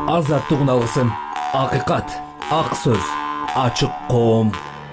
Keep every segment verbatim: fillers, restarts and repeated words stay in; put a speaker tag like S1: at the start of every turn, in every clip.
S1: Азаттык алгысын, акыйкат, ак сөз, ачык коом.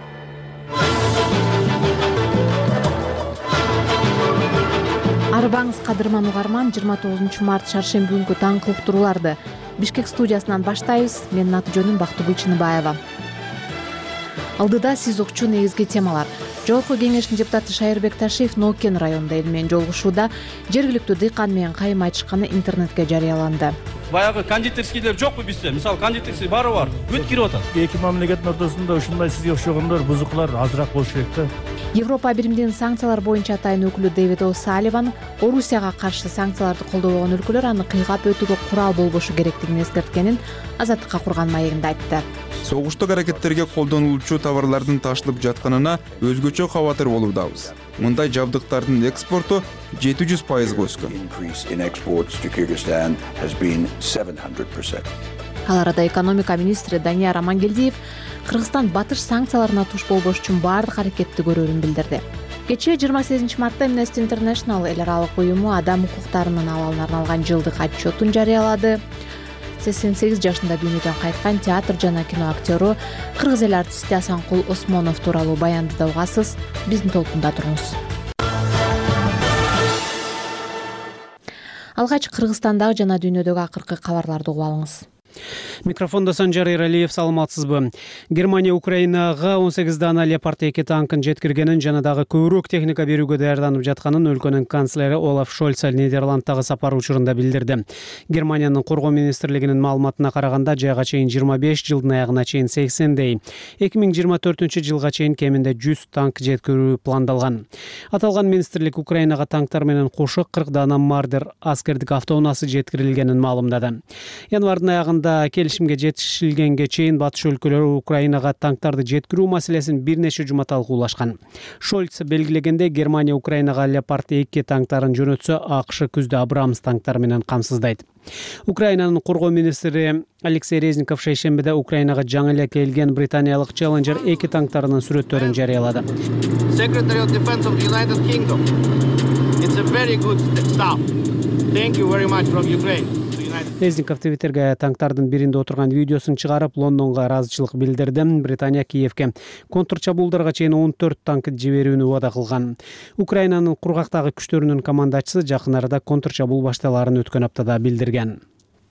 S2: Арбаңыз кадырман угарман, жыйырма тогузунчу март шаршемби күнкү таңкы уктурууларды Бишкек студиясынан баштайбыз. Менин аты жөнүм Бактыгүл Чыныбаева. Алдыда сиз укчу негизги темалар. Жогорку кеңештин депутаты Шайырбек Ташиев Нокен районунда эл менен жолугушууда жергиликтүү дыйкан менен кайым айтышканы интернетке жарыяланды.
S3: Баягы кондитерскийлер жокпу бизде? Мисалы кондитерский баары бар. Бүт кирип атат.
S4: Эки мамлекеттин ортосунда ушундай сизге окшогондор бузуклар азыраак болуш керек да.
S2: Европа биримдигинин санкциялар боюнча атайын өкүлү Дэвид О'Салливан Орусияга каршы санкцияларды колдобогон өлкөлөр аны кыйгап өтүүгө курал болбошу керектигин эскерткенин Азаттыкка курган маегинде айтты.
S5: Согуштук аракеттерге колдонулуучу товарлардын ташылып жатканына өзгөчө кабатыр болуудабыз. Мындай жабдыктардын экспорту жети жүз пайызга өскөн.
S2: Ал арада экономика министри Данияр Амангелдиев Кыргызстан батыш санкцияларына туш болбош үчүн баардык аракетти көрөрүн билдирди. Кечээ жыйырма сегизинчи мартта Amnesty International эл аралык уюму адам укуктарынын абалына арналган жылдык отчетун жарыялады. сексен сегиз жашында дүйнөдөн кайткан театр жана кино актёру кыргыз эл артисти Асанкул Осмонов тууралуу баянды да угасыз. Биздин толкунда туруңуз. Алгач Кыргызстандагы жана дүйнөдөгү акыркы кабарларды угуп алыңыз.
S6: Микрофонда Санжар Иралиев, саламатсызбы. Германия Украинага он сегиз дана Леопард эки танкын жеткиргенин жана дагы көбүрөөк техника берүүгө даярданып жатканын өлкөнүн канцлери Олаф Шольц Нидерландтагы сапары учурунда билдирди. Германиянын коргоо министрлигинин маалыматына караганда жайга чейин жыйырма беш, жылдын аягына чейин сексендей, эки миң жыйырма төртүнчү жылга чейин кеминде жүз танк жеткирүү пландалган. Аталган министрлик Украинага танктар менен кошо кырк дана Мардер аскердик автоунаасы жеткирилгенин маалымдады. Январдын аягында келишимге жетишилгенге чейин батыш өлкөлөрү Украинага танктарды жеткирүү маселесин бир нече жума талкуулашкан. Шольц белгилегенде Германия Украинага Леопард эки танктарын жөнөтсө, АКШ күздө Абрамс танктары менен камсыздайт. Украинанын коргоо министри Алексей Резников шейшембиде Украинага жаңы эле келген британиялык Challenger эки танктарынын сүрөттөрүн жарыялады.
S7: Secretary of Defense of the United Kingdom. It's a very good stuff. Thank you very much from Ukraine.
S6: Резников Твиттерге танктардын биринде отурган видеосун чыгарып, Лондонго ыраазычылык билдирди. Британия Киевке контрчабуулдарга чейин он төрт танк жиберүүнү убада кылган. Украинанын кургактагы күчтөрүнүн командачысы жакын арада контрчабуул башталаарын өткөн аптада билдирген.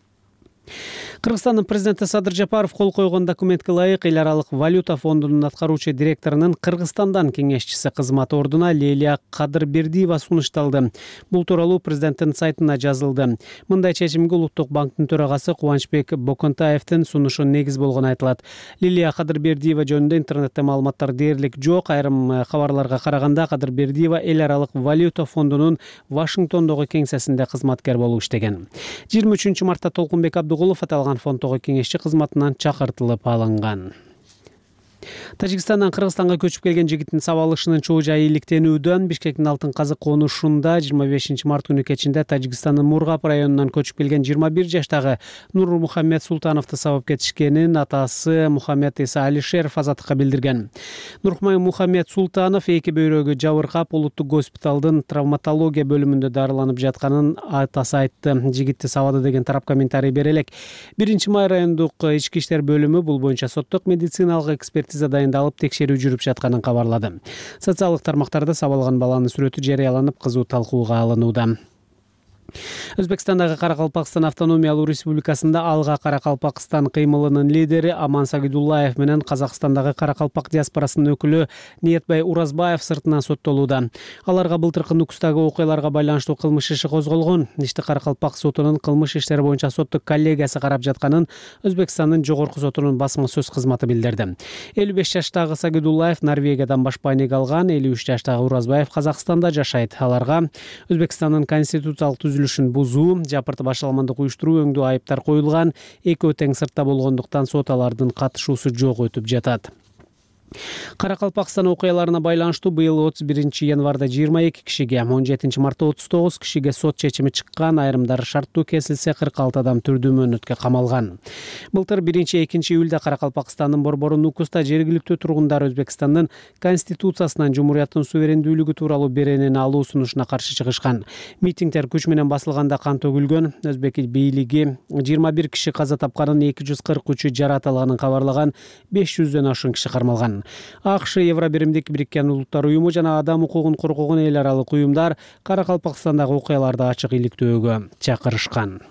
S6: Кыргызстандын президенти Садыр Жапаров кол койгон документке ылайык эл аралык валюта фондунун аткаруучу директорунун Кыргызстандан кеңешчиси кызматы ордуна Лилия Кадырбердиева сунушталды. Бул тууралуу президенттин сайтына жазылды. Мындай чечимге Улуттук банктын төрагасы Кубанычбек Боконтаевдин сунушу негиз болгону айтылат. Лилия Кадырбердиева жөнүндө интернетте маалыматтар дээрлик жок. Айрым кабарларга караганда Кадырбердиева эл аралык валюта фондунун Вашингтондогу кеңсесинде кызматкер болуп иштеген. жыйырма үчүнчү мартта Толкунбек Абдыгулов аталган фонддогу кеңешчи кызматынан чакыртылып алынган. Тажикстандан Кыргызстанга көчүп келген жигиттин сабалышынын чоо жайы иликтенүүдөн Бишкектин Алтын Казык конушунда жыйырма бешинчи март күнү кечинде Тажикстандын Мургап районунан көчүп келген жыйырма бир жаштагы Нур Мухаммед Султановду сабап кетишкенин атасы Мухаммед Иса Алишеров Азаттыкка билдирген. Нур Мухаммед Султанов эки бөйрөгү жабыркап улуттук госпиталдын травматология бөлүмүндө дарыланып жатканын атасы айтты. Жигитти сабады деген тарап комментарий бере элек. биринчи май райондук ички иштер бөлүмү бул боюнча соттук медициналык экспертиза дайындалып текшерүү жүрүп жатканын кабарлады. Социалдык тармактарда сабалган баланын сүрөтү жарыяланып кызуу талкууга алынууда. Өзбекстандагы Каракалпакстан автономиялуу республикасында Алга Каракалпакстан кыймылынын лидери Аман Сагидуллаев менен Казакстандагы Каракалпак диаспорасынын өкүлү Ниетбай Уразбаев сыртынан соттолууда. Аларга былтыркы Нукустагы окуяларга байланыштуу кылмыш иши козголгон. Ишти Каракалпак сотунун кылмыш иштери боюнча соттук коллегиясы карап жатканын Өзбекстандын жогорку сотунун басма сөз кызматы билдирди. элүү беш жаштагы Сагидуллаев Норвегиядан башпайнек алган, элүү үч жаштагы Уразбаев Казакстанда жашайт. Аларга Өзбекстандын конституциялык түзүлүшүн бузуу, жапыртып ашаламандык уюштуруу өңдүү айыптар коюлган. Экөө тең сыртта болгондуктан сот алардын катышуусу жок өтүп жатат. Каракалпакстан окуяларына байланыштуу быйыл отуз биринчи январда жыйырма эки кишиге, он жетинчи мартта отуз тогуз кишиге сот чечими чыккан, айрымдары шарттуу кесилсе кырк алты адам түрдүү мөөнөткө камалган. Былтыр биринчи экинчи июлда Каракалпакстандын борбору Нукуста жергиликтүү тургундар Өзбекстандын конституциясынан жумурияттын суверендүүлүгү тууралуу беренени алуу сунушуна каршы чыгышкан. Митингдер күч менен басылганда кан төгүлгөн. Өзбек бийлиги жыйырма бир киши каза тапканын, эки жүз кырк үчү жаратылганын кабарлаган, беш жүздөн ашуун киши кармалган. АКШ, Евробиримдик Бириккен Улуттар уюму жана адам укугун коргогон эл аралык уюмдар Каракалпакстандагы окуяларды ачык иликтөөгө чакырышкан.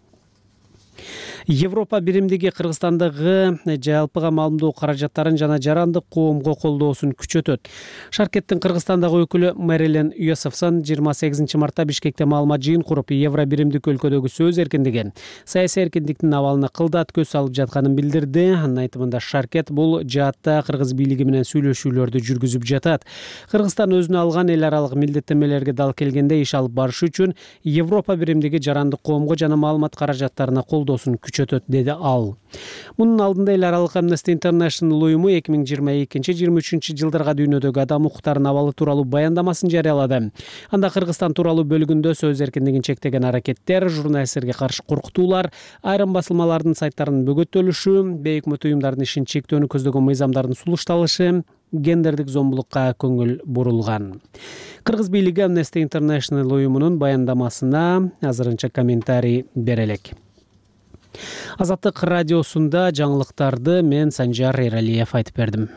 S6: Европа биримдиги Кыргызстандагы жалпыга маалымдоо каражаттарын жана жарандык коомго колдоосун күчөтөт. Шаркеттин Кыргызстандагы өкүлү Мэрилен Юсефсон жыйырма сегизинчи мартта Бишкекте маалымат жыйын куруп, Евро биримдик өлкөдөгү сөз эркиндиги, саясий эркиндиктин абалына кылдат көз салып жатканын билдирди. Анын айтымында Шаркет бул жаатта кыргыз бийлиги менен сүйлөшүүлөрдү жүргүзүп жатат. Кыргызстан өзүнө алган эл аралык милдеттенмелерге дал келгенде иш алып барыш үчүн Европа биримдиги жарандык коомго жана маалымат каражаттарына колдоосун күчөтөт, деди ал. Мунун алдында эл аралык Amnesty International уюму эки миң жыйырма экинчи жыйырма үчүнчү жылдарга дүйнөдөгү адам укуктарынын абалы тууралуу баяндамасын жарыялады. Анда Кыргызстан тууралуу бөлүгүндө сөз эркиндигин чектеген аракеттер, журналисттерге каршы коркутуулар, айрым басылмалардын сайттарынын бөгөттөлүшү, бейөкмөт уюмдардын ишин чектөөнү көздөгөн мыйзамдардын сулушталышы, гендердик зомбулукка көңүл бурулган. Кыргыз бийлиги Amnesty International уюмунун баяндамасына азырынча комментарий бере элек. Азаттык радиосунда жаңылыктарды мен Санжар Эралиев айтып бердим.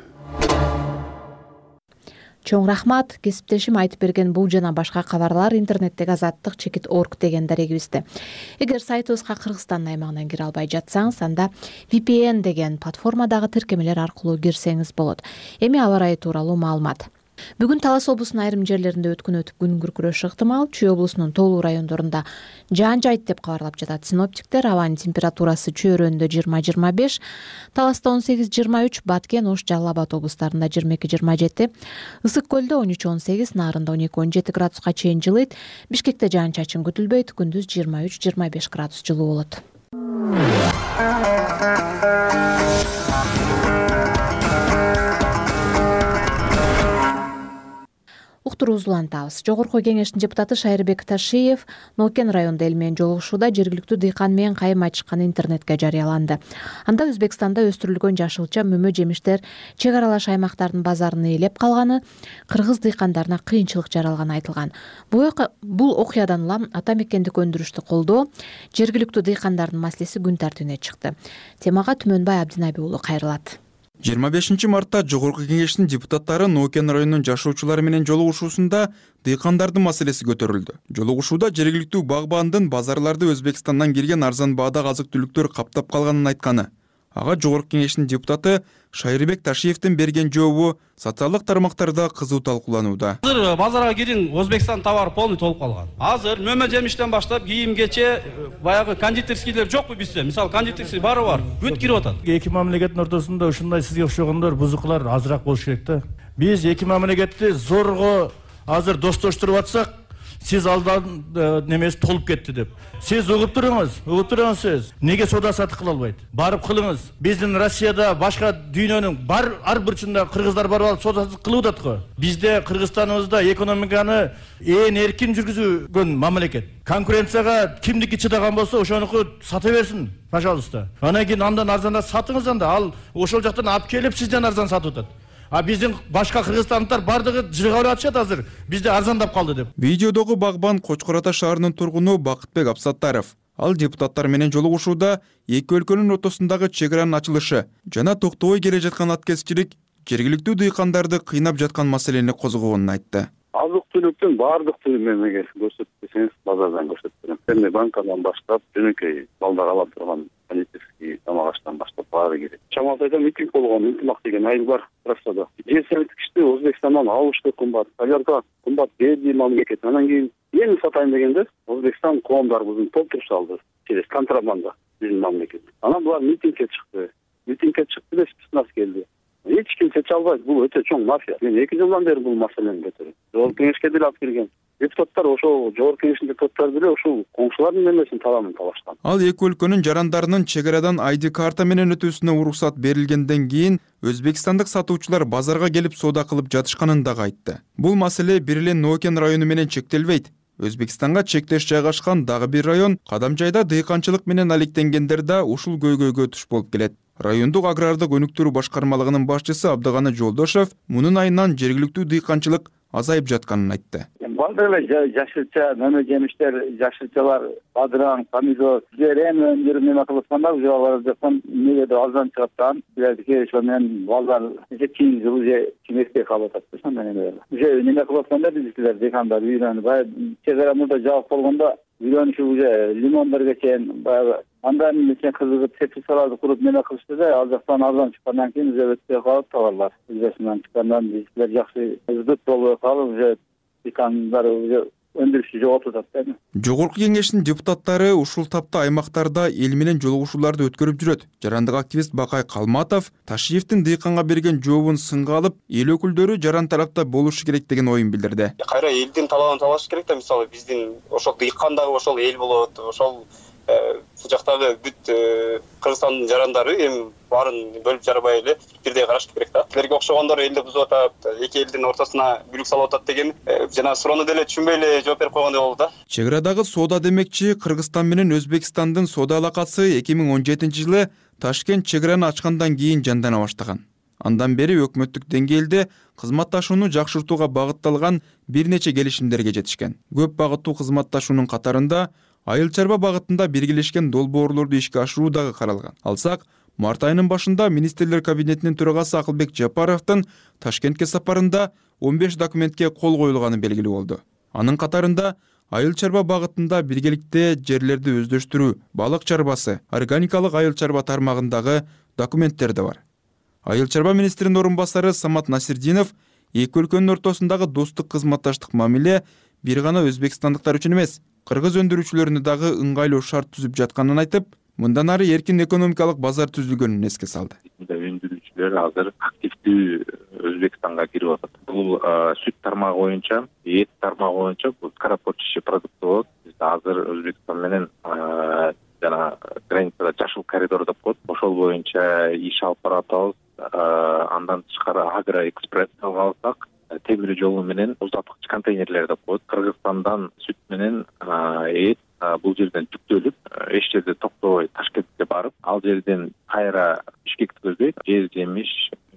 S2: Чоң рахмат. Кесиптешим айтып берген бул жана башка кабарлар интернеттеги азаттык чекит орг деген дарегибизде. Эгер сайтыбызга Кыргызстандын аймагынан кире албай жатсаңыз, анда ви пи эн деген платформадагы тиркемелер аркылуу кирсеңиз болот. Эми аба ырайы тууралуу маалымат. Бүгүн Талас облусунун айрым жерлеринде өткөн өтүп күн күркүрөшү ыктымал. Чүй облусунун толуу райондорунда жаан жайт деп кабарлап жатат синоптиктер. Абанын температурасы Чүй өрөөнүндө жыйырма жыйырма беш, Таласта он сегиз жыйырма үч, Баткен, Ош, Жалал Абад облустарында жыйырма эки жыйырма жети, Ысык көлдө он үч он сегиз, Нарында он эки он жети градуска чейин жылыйт. Бишкекте жаан чачын күтүлбөйт. Күндүз жыйырма үч жыйырма беш градус жылуу болот. Уктуруубузду улантабыз. Жогорку кеңештин депутаты Шайырбек Ташиев Нокен районунда эл менен жолугушууда жергиликтүү дыйкан менен кайым айтышканы интернетке жарыяланды. Анда Өзбекстанда өстүрүлгөн жашылча мөмө жемиштер чек аралаш аймактардын базарын ээлеп калганы кыргыз дыйкандарына кыйынчылык жаралганы айтылган. Бул окуядан улам ата мекендик өндүрүштү колдоо жергиликтүү дыйкандардын маселеси күн тартибине чыкты. Темага Түмөнбай Абдинаби уулу кайрылат.
S5: жыйырма бешинчи мартта Жогорку кеңештин депутаттары Нокен районунун жашоочулары менен жолугушуусунда дыйкандардын маселеси көтөрүлдү. Жолугушууда жергиликтүү багбандын базарларды Өзбекстандан келген арзан баадагы азык түлүктөр каптап калганын айтканы. Ага Жогорку кеңештин депутаты Шайырбек Ташиевдин берген жообу социалдык тармактарда кызуу талкууланууда.
S3: Азыр базарга кирин, Өзбекстан товары полный толуп калган. Азыр мөмө жемиштен баштап кийимгече баягы кондитерскийлер жокпу бизде. Мисалы кондитерский бары бар, бүт кирип атат.
S4: Эки мамлекеттин ортосунда ушундай сизге окшогондор бузукулар азыраак болуш керек да. Биз эки мамлекетти зорго азыр достоштуруп атсак, сиз алдан немеси толуп кетти деп. Сиз угуп туруңуз, угуп туруңуз сиз. Неге соода сатык кыла албайт? Барып кылыңыз. Биздин Россияда башка дүйнөнүн бар ар бурчунда кыргыздар барып алып соода сатык кылып атат го. Бизде Кыргызстаныбызда экономиканы ээн эркин жүргүзгөн мамлекет. Конкуренцияга кимдики чыдаган болсо ошонуку сата берсин, пожалуйста. Анан кийин андан арзанда сатыңыз анда. Ал ошол жактан алып келип сизден арзан сатып атат. А биздин башка кыргызстандыктар бардыгы жыргалап атышат азыр. Бизде арзандап калды деп.
S5: Видеодогу багбан Кочкор Ата шаарынын тургуну Бакытбек Абсаттаров. Ал депутаттар менен жолугушууда эки өлкөнүн ортосундагы чек аранын ачылышы жана токтобой келе жаткан аткезчилик жергиликтүү дыйкандарды кыйнап жаткан маселени козгогонун айтты.
S8: Азык түлүктүн баардык түрүн эмеге көрсөтүп десеңиз, базардан көрсөтүп берем. Эмне банкадан баштап, жөнөкөй балдар ала турган кондитерский тамак аштан баштап баары керек. Чамалып айтам, митинг болгон, интимак деген айыл бар трассада. Жер сервитикчти Өзбекстандан алып өтө кымбат, аларга кымбат берди мамлекет. Анан кийин эми сатайын дегенде Өзбекстан коомдарыбыздын толтуруп салды. Через контрабанда биздин мамлекет. Анан булар митингге чыкты. Митингге чыкты деп спецназ келди. Эч ким чече албайт. Бул өтө чоң мафия. Мен эки жылдан бери бул маселени көтөрөм. Жогорку кеңешке деле алып келген. депутаттар ошол жогорку кеңештин депутаттары деле ушул коңшулардын немесин талабын талашкан.
S5: Ал эки өлкөнүн жарандарынын чек арадан ай ди карта менен өтүүсүнө уруксат берилгенден кийин өзбекстандык сатуучулар базарга келип соода кылып жатышканын дагы айтты. Бул маселе бир эле Нокен району менен чектелбейт. Өзбекстанга чектеш жайгашкан дагы бир район Кадамжайда дыйканчылык менен алектенгендер да ушул көйгөйгө туш болуп келет. Райондук агрардык өнүктүрүү башкармалыгынын башчысы Абдыганы Жолдошов мунун айынан жергиликтүү дыйканчылык азайып жатканын айтты.
S8: Балдар эле жашылча, мөмө жемиштер, жашылчалар, бадыран, помидор, зерен өндүрүп неме кылып атканда, уже алар жактан негеде аздан чыгат да, билетке ошо менен балдар кийинки жыл уже кимекте калып атат да, менен. Уже неме кылып атканда биздикилер декандар үйрөнүп, баягы чек арамызда жабык болгондо үйрөнүшүп уже лимондорго чейин баягы андан мисен кызыгып теплицаларды куруп неме кылышты да, ал жактан арзан чыккандан кийин уже өтпөй калып товарлар. Өзбекстандан чыккандан биздикилер жакшы үздүк болбой калып уже декандар уже өндүрүшү жоготуп атат да.
S5: Жогорку кеңештин депутаттары ушул тапта аймактарда эл менен жолугушууларды өткөрүп жүрөт. Жарандык активист Бакай Калматов Ташиевдин дыйканга берген жообун сынга алып, эл өкүлдөрү жаран тарапта болушу керек деген оюн билдирди.
S9: Кайра элдин талабын талаш керек да, мисалы биздин ошол дыйкан дагы ошол эл болот, ошол бул жактагы бүт Кыргызстандын жарандары эми баарын бөлүп жарбай эле бирдей караш керек да. Силерге окшогондор элди бузуп атат, эки элдин ортосуна бүлүк салып атат деген жана суроону деле түшүнбөй эле жооп берип койгондой болду да.
S5: Чек арадагы соода демекчи Кыргызстан менен Өзбекстандын соода алакасы эки миң он жетинчи жылы Ташкент чек араны ачкандан кийин жандана баштаган. Андан бери өкмөттүк деңгээлде кызматташууну жакшыртууга багытталган бир нече келишимдерге жетишкен. Көп багыттуу кызматташуунун катарында айыл чарба багытында биргелешкен долбоорлорду ишке ашыруу дагы каралган. Алсак, март айынын башында министрлер кабинетинин төрагасы Акылбек Жапаровдун Ташкентке сапарында он беш документке кол коюлганы белгилүү болду. Анын катарында айыл чарба багытында биргеликте жерлерди өздөштүрүү, балык чарбасы, органикалык айыл чарба тармагындагы документтер да бар. Айыл чарба министринин орун басары Самат Насирдинов эки өлкөнүн ортосундагы достук кызматташтык мамиле бир гана өзбекстандыктар үчүн эмес, кыргыз өндүрүүчүлөрүнө дагы ыңгайлуу шарт түзүп жатканын айтып, мындан ары эркин экономикалык базар түзүлгөнүн эске салды.
S10: Өндүрүүчүлөр азыр активдүү Өзбекстанга кирип атат. Бул сүт тармагы боюнча, эт тармагы боюнча бул скоропортящий продукт болот. Биз азыр Өзбекстан менен жана границада жашыл коридор деп коет. Ошол боюнча иш алып баратабыз. Андан тышкары Агроэкспресс алып алсак, темир жолу менен узаткыч контейнерлер деп коет. Кыргызстандан сүт менен эт бул жерден жүктөлүп, эч жерде токтобой Ташкентке барып, ал жерден кайра Бишкекти көздөйт. Жер жемиш,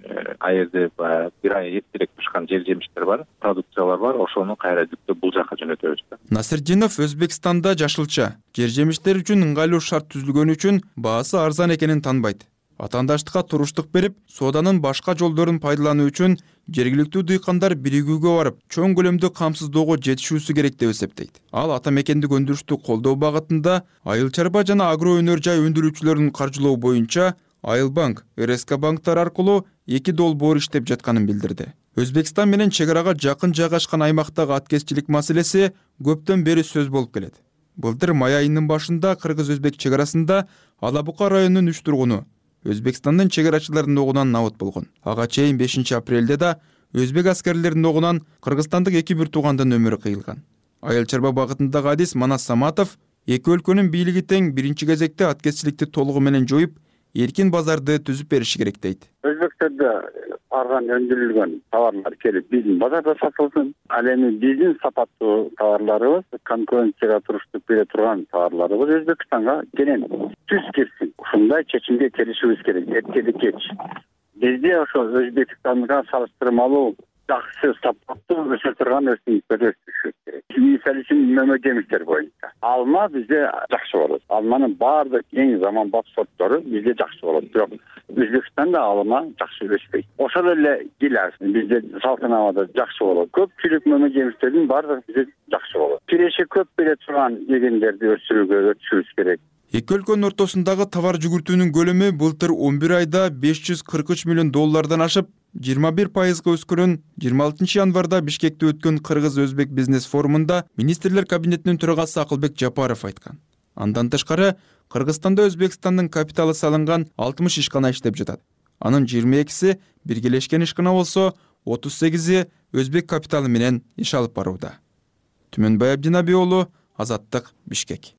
S10: айырды бир ай эртерээк пышкан жер жемиштер бар, продукциялар бар, ошону кайра жүктөп бул жака жөнөтөбүз.
S5: Насирдинов Өзбекстанда жашылча, жер жемиштер үчүн ыңгайлуу шарт түзүлгөнү үчүн баасы арзан экенин танбайт. Атаандаштыкка туруштук берип, сооданын башка жолдорун пайдалануу үчүн жергиликтүү дыйкандар биригүүгө барып, чоң көлөмдө камсыздоого жетишүүсү керек деп эсептейт. Ал ата мекендик өндүрүштү колдоо багытында айыл чарба жана агро өнөр жай өндүрүүчүлөрүн каржылоо боюнча Айылбанк, эр эс ка банктар аркылуу эки долбоор иштеп жатканын билдирди. Өзбекстан менен чек арага жакын жайгашкан аймактагы аткезчилик маселеси көптөн бери сөз болуп келет. Былтыр май айынын башында кыргыз-өзбек чек арасында Ала Бука районунун үч тургуну Өзбекстандын чек арачыларынын огунан набыт болгон. Ага чейин бешинчи апрелде да өзбек аскерлеринин огунан кыргызстандык эки бир туугандын өмүрү кыйылган. Айыл чарба багытындагы адис Манас Саматов эки өлкөнүн бийлиги тең биринчи кезекте аткезчиликти толугу менен жоюп, эркин базарды түзүп бериши керек дейт.
S8: Өзбекстанда арзан өндүрүлгөн товарлар келип биздин базарда сатылсын. Ал эми биздин сапаттуу товарларыбыз, конкуренцияга туруштук бере турган товарларыбыз Өзбекстанга кенен түз кирсин. Ушундай чечимге келишибиз керек, эртеди кеч. Бизде ошо Өзбекстанга салыштырмалуу жакшы сапаттуу өсө турган өсүмдүктөрдү өстүрүшүбүз керек. Мисалы үчүн мөмө жемиштер боюнча. Алма бизде жакшы болот. Алманын баардык эң заманбап сорттору бизде жакшы болот. Бирок Өзбекстанда алма жакшы өспөйт. Ошол эле гиляс бизде Салтанабадда жакшы болот. Көпчүлүк мөмө жемиштердин баардыгы бизде жакшы болот. Киреши көп бере турган дегендерди өсүрүүгө өтүшүбүз керек.
S5: Эки өлкөнүн ортосундагы товар жүгүртүүнүн көлөмү былтыр он бир айда беш жүз кырк үч миллион доллардан ашып, жыйырма бир пайызга өскөнүн жыйырма алтынчы январда Бишкекте өткөн Кыргыз-Өзбек бизнес форумунда министрлер кабинетинин төрагасы Акылбек Жапаров айткан. Андан тышкары Кыргызстанда Өзбекстандын капиталы салынган алтымыш ишкана иштеп жатат. Анын жыйырма экиси биргелешкен ишкана болсо, отуз сегизи өзбек капиталы менен иш алып барууда. Түмөнбай Абдинаби уулу, Азаттык, Бишкек.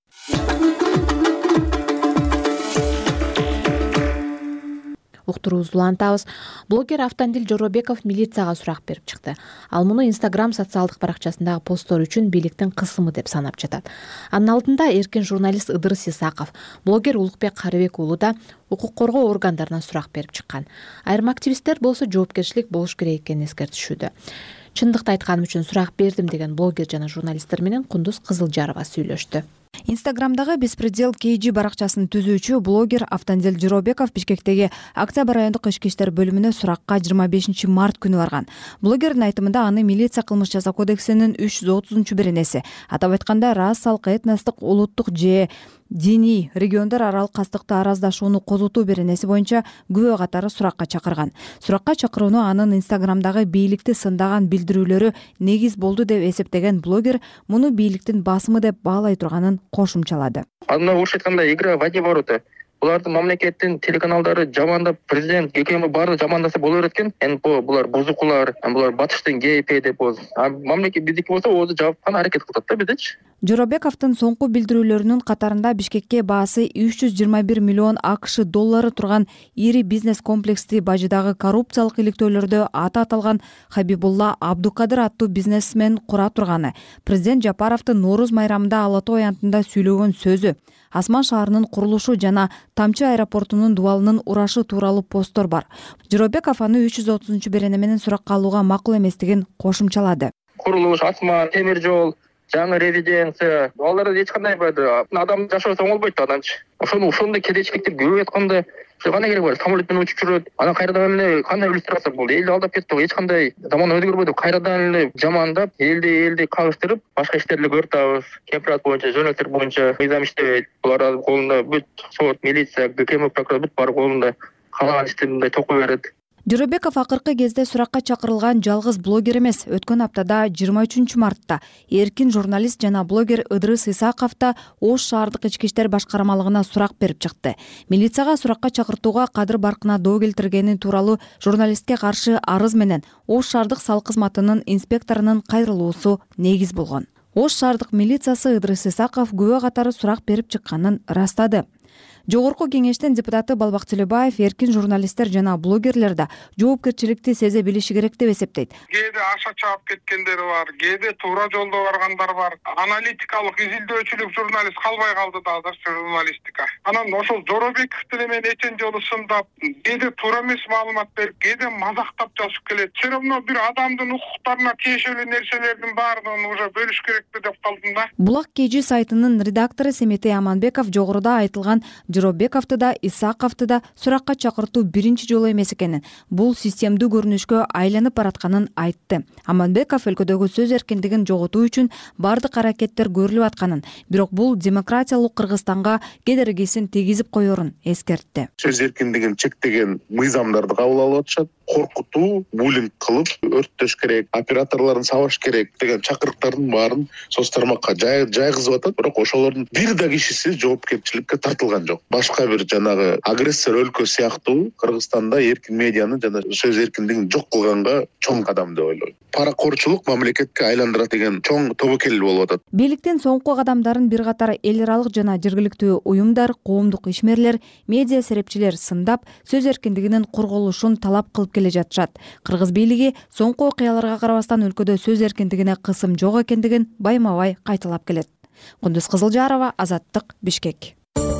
S2: Уктуруубузду улантабыз. Блогер Автандил Жоробеков милицияга сурак берип чыкты. Ал муну Instagram социалдык баракчасындагы посттор үчүн бийликтин кысымы деп санап жатат. Анын алдында эркин журналист Ыдырыс Исаков, блогер Улукбек Карыбек уулу да укук коргоо органдарына сурак берип чыккан. Айрым активисттер болсо жоопкерчилик болуш керек экенин эскертишүүдө. Чындыкты айтканым үчүн сурак бердим деген блогер жана журналисттер менен Кундуз Кызылжарова сүйлөштү.
S11: Инстаграмдагы Беспредел кей джи баракчасын түзүүчү блогер Автандил Жоробеков Бишкектеги Октябрь райондук ички иштер бөлүмүнө суракка жыйырма бешинчи март күнү барган. Блогердин айтымында аны милиция кылмыш жаза кодексинин үч жүз отузунчу беренеси, атап айтканда расалык, этностук, улуттук же диний региондор аралык кастыкты араздашууну козотуу беренеси боюнча күбө катары суракка чакырган. Суракка чакырууну анын Инстаграмдагы бийликти сындаган билдирүүлөрү негиз болду деп эсептеген блогер муну бийликтин басымы деп баалай турганын кошумчалады.
S12: Аны уруш айтканда игра в одни ворота. Булардын мамлекеттин телеканалдары жамандап, президент ГКМ баары жамандаса боло берет экен. Эми булар бузукулар, булар батыштын гейпи деп болду. А мамлекет биздики болсо өзү жаап кана аракет кылат да бизичи.
S11: Жоробековдун соңку билдирүүлөрүнүн катарында Бишкекке баасы үч жүз жыйырма бир миллион АКШ доллары турган ири бизнес комплексти бажыдагы коррупциялык иликтөөлөрдө аты аталган Хабибулла Абдукадыр аттуу бизнесмен кура турганы, президент Жапаровдун Нооруз майрамында Ала Тоо аянтында сүйлөгөн сөзү, Асман шаарынын курулушу жана Тамчы аэропортунун дубалынын урашы тууралуу посттор бар. Жоробеков аны үч жүз отузунчу берене менен суракка алууга макул эместигин кошумчалады.
S12: Курулуш, Асман, темир жол, жаңы резиденция, аларда эч кандай адам жашоосо оңолбойт да ананчы. Ошону ошондой кедейчиликтер көбөйүп атканда кандай керек бар? Самолет менен учуп жүрөт. Анан кайрадан эле кандай иллюстрация болду? Элди алдап кетти. Эч кандай заман өзгөрбөдү. Кайрадан эле жамандап, элди элди кагыштырып, башка иштерди көрүп кемпират боюнча, жөнөтөр боюнча мыйзам иштебейт. Булар колунда бүт сот, милиция, ГКМ прокурор бүт бар колунда. Калаган ишти мындай токой берет.
S11: Жоробеков акыркы кезде суракка чакырылган жалгыз блогер эмес. Өткөн аптада жыйырма үчүнчү мартта эркин журналист жана блогер Ыдырыс Исаков да Ош шаардык ички иштер башкармалыгына сурак берип чыкты. Милицияга суракка чакыртууга кадыр баркына доо келтиргени тууралуу журналистке каршы арыз менен Ош шаардык салык кызматынын инспекторунун кайрылуусу негиз болгон. Ош шаардык милициясы Ыдырыс Исаков күбө катары сурак берип чыкканын ырастады. Жогорку кеңештин депутаты Балбак Төлөбаев эркин журналисттер жана блогерлер да жоопкерчиликти сезе билиши керек деп эсептейт.
S13: Кээде аша чаап кеткендер бар, кээде туура жолдо баргандар бар. Аналитикалык, изилдөөчүлүк журналист калбай калды да азыр журналистика. Анан ошол Жоробеков деле мен этен жолу сындап, кээде туура эмес маалымат берип, кээде мазактап жазып келет. Все равно бир адамдын укуктарына тиешелүү нерселердин баардыгын уже бөлүш керекпи деп калдым да.
S11: Булак кей джи сайтынын редактору Семетей Аманбеков жогоруда айтылган Жоробековду да, Исаковду да суракка чакыртуу биринчи жолу эмес экенин, бул системдүү көрүнүшкө айланып баратканын айтты. Аманбеков өлкөдөгү сөз эркиндигин жоготуу үчүн бардык аракеттер көрүлүп атканын, бирок бул демократиялык Кыргызстанга кедергисин тийгизип коерун эскертти.
S14: Сөз эркиндигин чектеген мыйзамдарды кабыл алып атышат. Коркутуу, буллинг кылып өрттөш керек, операторлорун сабаш керек деген чакырыктардын баарын соц тармакка жайгызып атат, бирок ошолордун бир да кишиси жоопкерчиликке тартылган жок. Башка бир жанагы агрессор өлкө сыяктуу Кыргызстанда эркин медианы жана сөз эркиндигин жок кылганга чоң кадам деп ойлойм. Паракорчулук мамлекетке айландырат деген чоң тобокел болуп атат.
S11: Бийликтин соңку кадамдарын бир катар эл аралык жана жергиликтүү уюмдар, коомдук ишмерлер, медиа серепчилер сындап, сөз эркиндигинин корголушун талап кылып келе жатышат. Кыргыз бийлиги соңку окуяларга карабастан өлкөдө сөз эркиндигине кысым жок экендигин байма-бай кайталап келет. Кундуз Кызылжарова, Азаттык, Бишкек.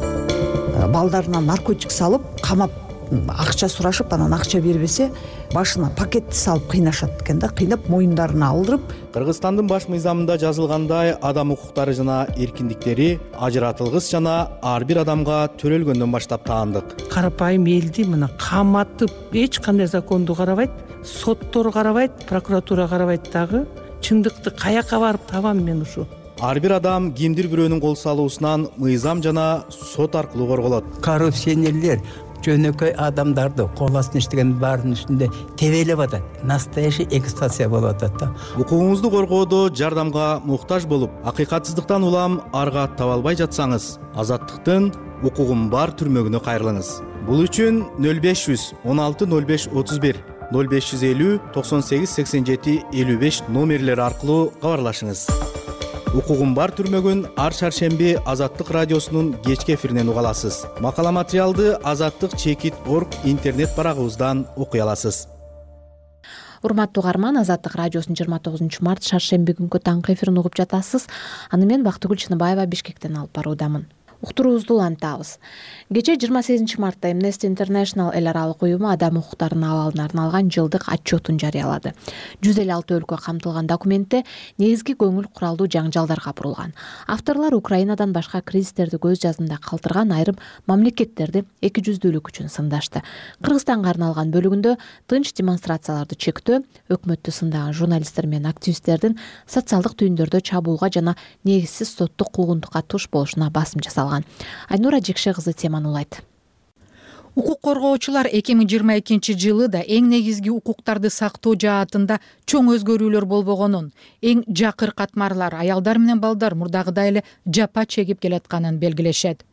S15: Балдарынан наркотик салып, камап, акча сурашып, анан акча бербесе, башына пакетти салып кыйнашат экен да, кыйнап моюндарына алдырып.
S16: Кыргызстандын баш мыйзамында жазылгандай адам укуктары жана эркиндиктери ажыратылгыс жана ар бир адамга төрөлгөндөн баштап таандык.
S17: Карапайым элди мына каматып, эч кандай законду карабайт, соттор карабайт, прокуратура карабайт дагы. Чындыкты каяка барып табам мен ушу?
S16: Ар бир адам кимдир бирөөнүн кол салуусунан мыйзам жана сот аркылуу корголот.
S18: Коррупционерлер жөнөкөй адамдарды кол астына иштеген баарынын үстүндө тебелеп атат. Настоящий эксплуатация болуп атат да.
S16: Укугуңузду коргоодо жардамга муктаж болуп, акыйкатсыздыктан улам арга таба албай жатсаңыз, Азаттыктын укугум бар түрмөгүнө кайрылыңыз. Бул үчүн нөл беш жүз он алты нөл беш отуз бир, нөл беш жүз элүү токсон сегиз сексен жети элүү беш номерлери аркылуу кабарлашыңыз. Укугум бар түрмөгүн ар шаршемби Азаттык радиосунун кечки эфиринен уга аласыз. Макала материалды азаттык чекит точка орг интернет барагыбыздан окуй аласыз.
S2: Урматтуу угарман, Азаттык радиосунун жыйырма тогузунчу март шаршемби күнгү таңкы эфирин угуп жатасыз. Аны мен Бактыгүл Чыныбаева Бишкектен алып баруудамын. Уктуруубузду улантабыз. Кечээ жыйырма сегизинчи мартта Amnesty International эл аралык уюму адам укуктарынын абалына арналган жылдык отчетун жарыялады. жүз элүү алты өлкө камтылган документте негизги көңүл куралдуу жаңжалдарга бурулган. Авторлор Украинадан башка кризистерди көз жазында калтырган айрым мамлекеттерди эки жүздүүлүк үчүн сындашты. Кыргызстанга арналган бөлүгүндө тынч демонстрацияларды чектөө, өкмөттү сындаган журналисттер менен активисттердин социалдык түйүндөрдө чабуулга жана негизсиз соттук куугунтукка туш болушуна басым жасалган. Айнура Жекше кызы теманы улайт.
S19: Укук коргоочулар эки миң жыйырма экинчи жылы да эң негизги укуктарды сактоо жаатында чоң өзгөрүүлөр болбогонун, эң жакыр катмарлар аялдар менен балдар мурдагыдай эле жапа чегип келатканын белгилешет.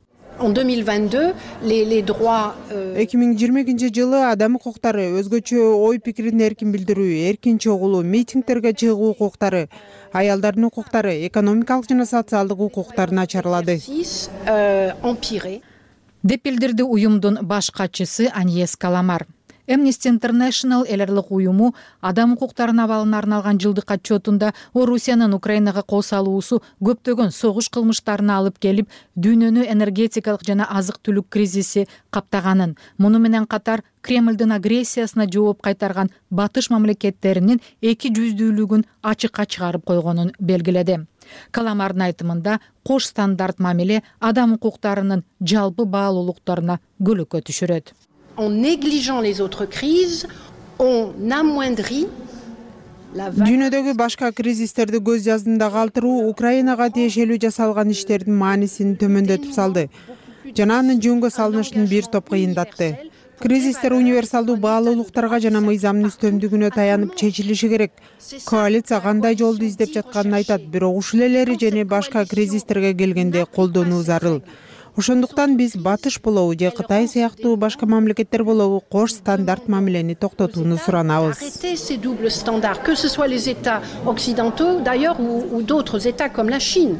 S20: эки миң жыйырма экинчи жылы адам укуктары, өзгөчө ой пикирин эркин билдирүү, эркин чогулуу, митингтерге чыгуу укуктары, аялдардын укуктары, экономикалык жана социалдык укуктары начарлады
S19: деп билдирди уюмдун баш катчысы Аньес Каламар. Amnesty International эл аралык уюму адам укуктарынын абалына арналган жылдык отчетунда Орусиянын Украинага кол салуусу көптөгөн согуш кылмыштарына алып келип, дүйнөнү энергетикалык жана азык-түлүк кризиси каптаганын, муну менен катар Кремлдин агрессиясына жооп кайтарган батыш мамлекеттеринин эки жүздүүлүгүн ачыкка чыгарып койгонун белгиледи. Каламардын айтымында кош стандарт мамиле адам укуктарынын жалпы баалуулуктарына көлөкө түшүрөт.
S21: En négligeant les autres crises, on amoindrit la
S20: Дүйнөдөгү башка кризистерди көз жаздында калтыруу Украинага тиешелүү жасалган иштердин маанисин төмөндөтүп салды жана анын жөнгө салынышын бир топ кыйындатты. Кризистер универсалдуу баалуулуктарга жана мыйзамдын үстөмдүгүнө таянып чечилиши керек. Коалиция кандай жолду издеп жатканын айтат, бирок ушул элери және башка кризистерге келгенде колдонуу зарыл. Ошондуктан биз батыш болобу же Кытай сыяктуу башка мамлекеттер болобу кош стандарт мамилени токтотууну суранабыз.
S21: Arrêter ces doubles standards, que ce soit les États occidentaux d'ailleurs ou, ou d'autres États comme la Chine.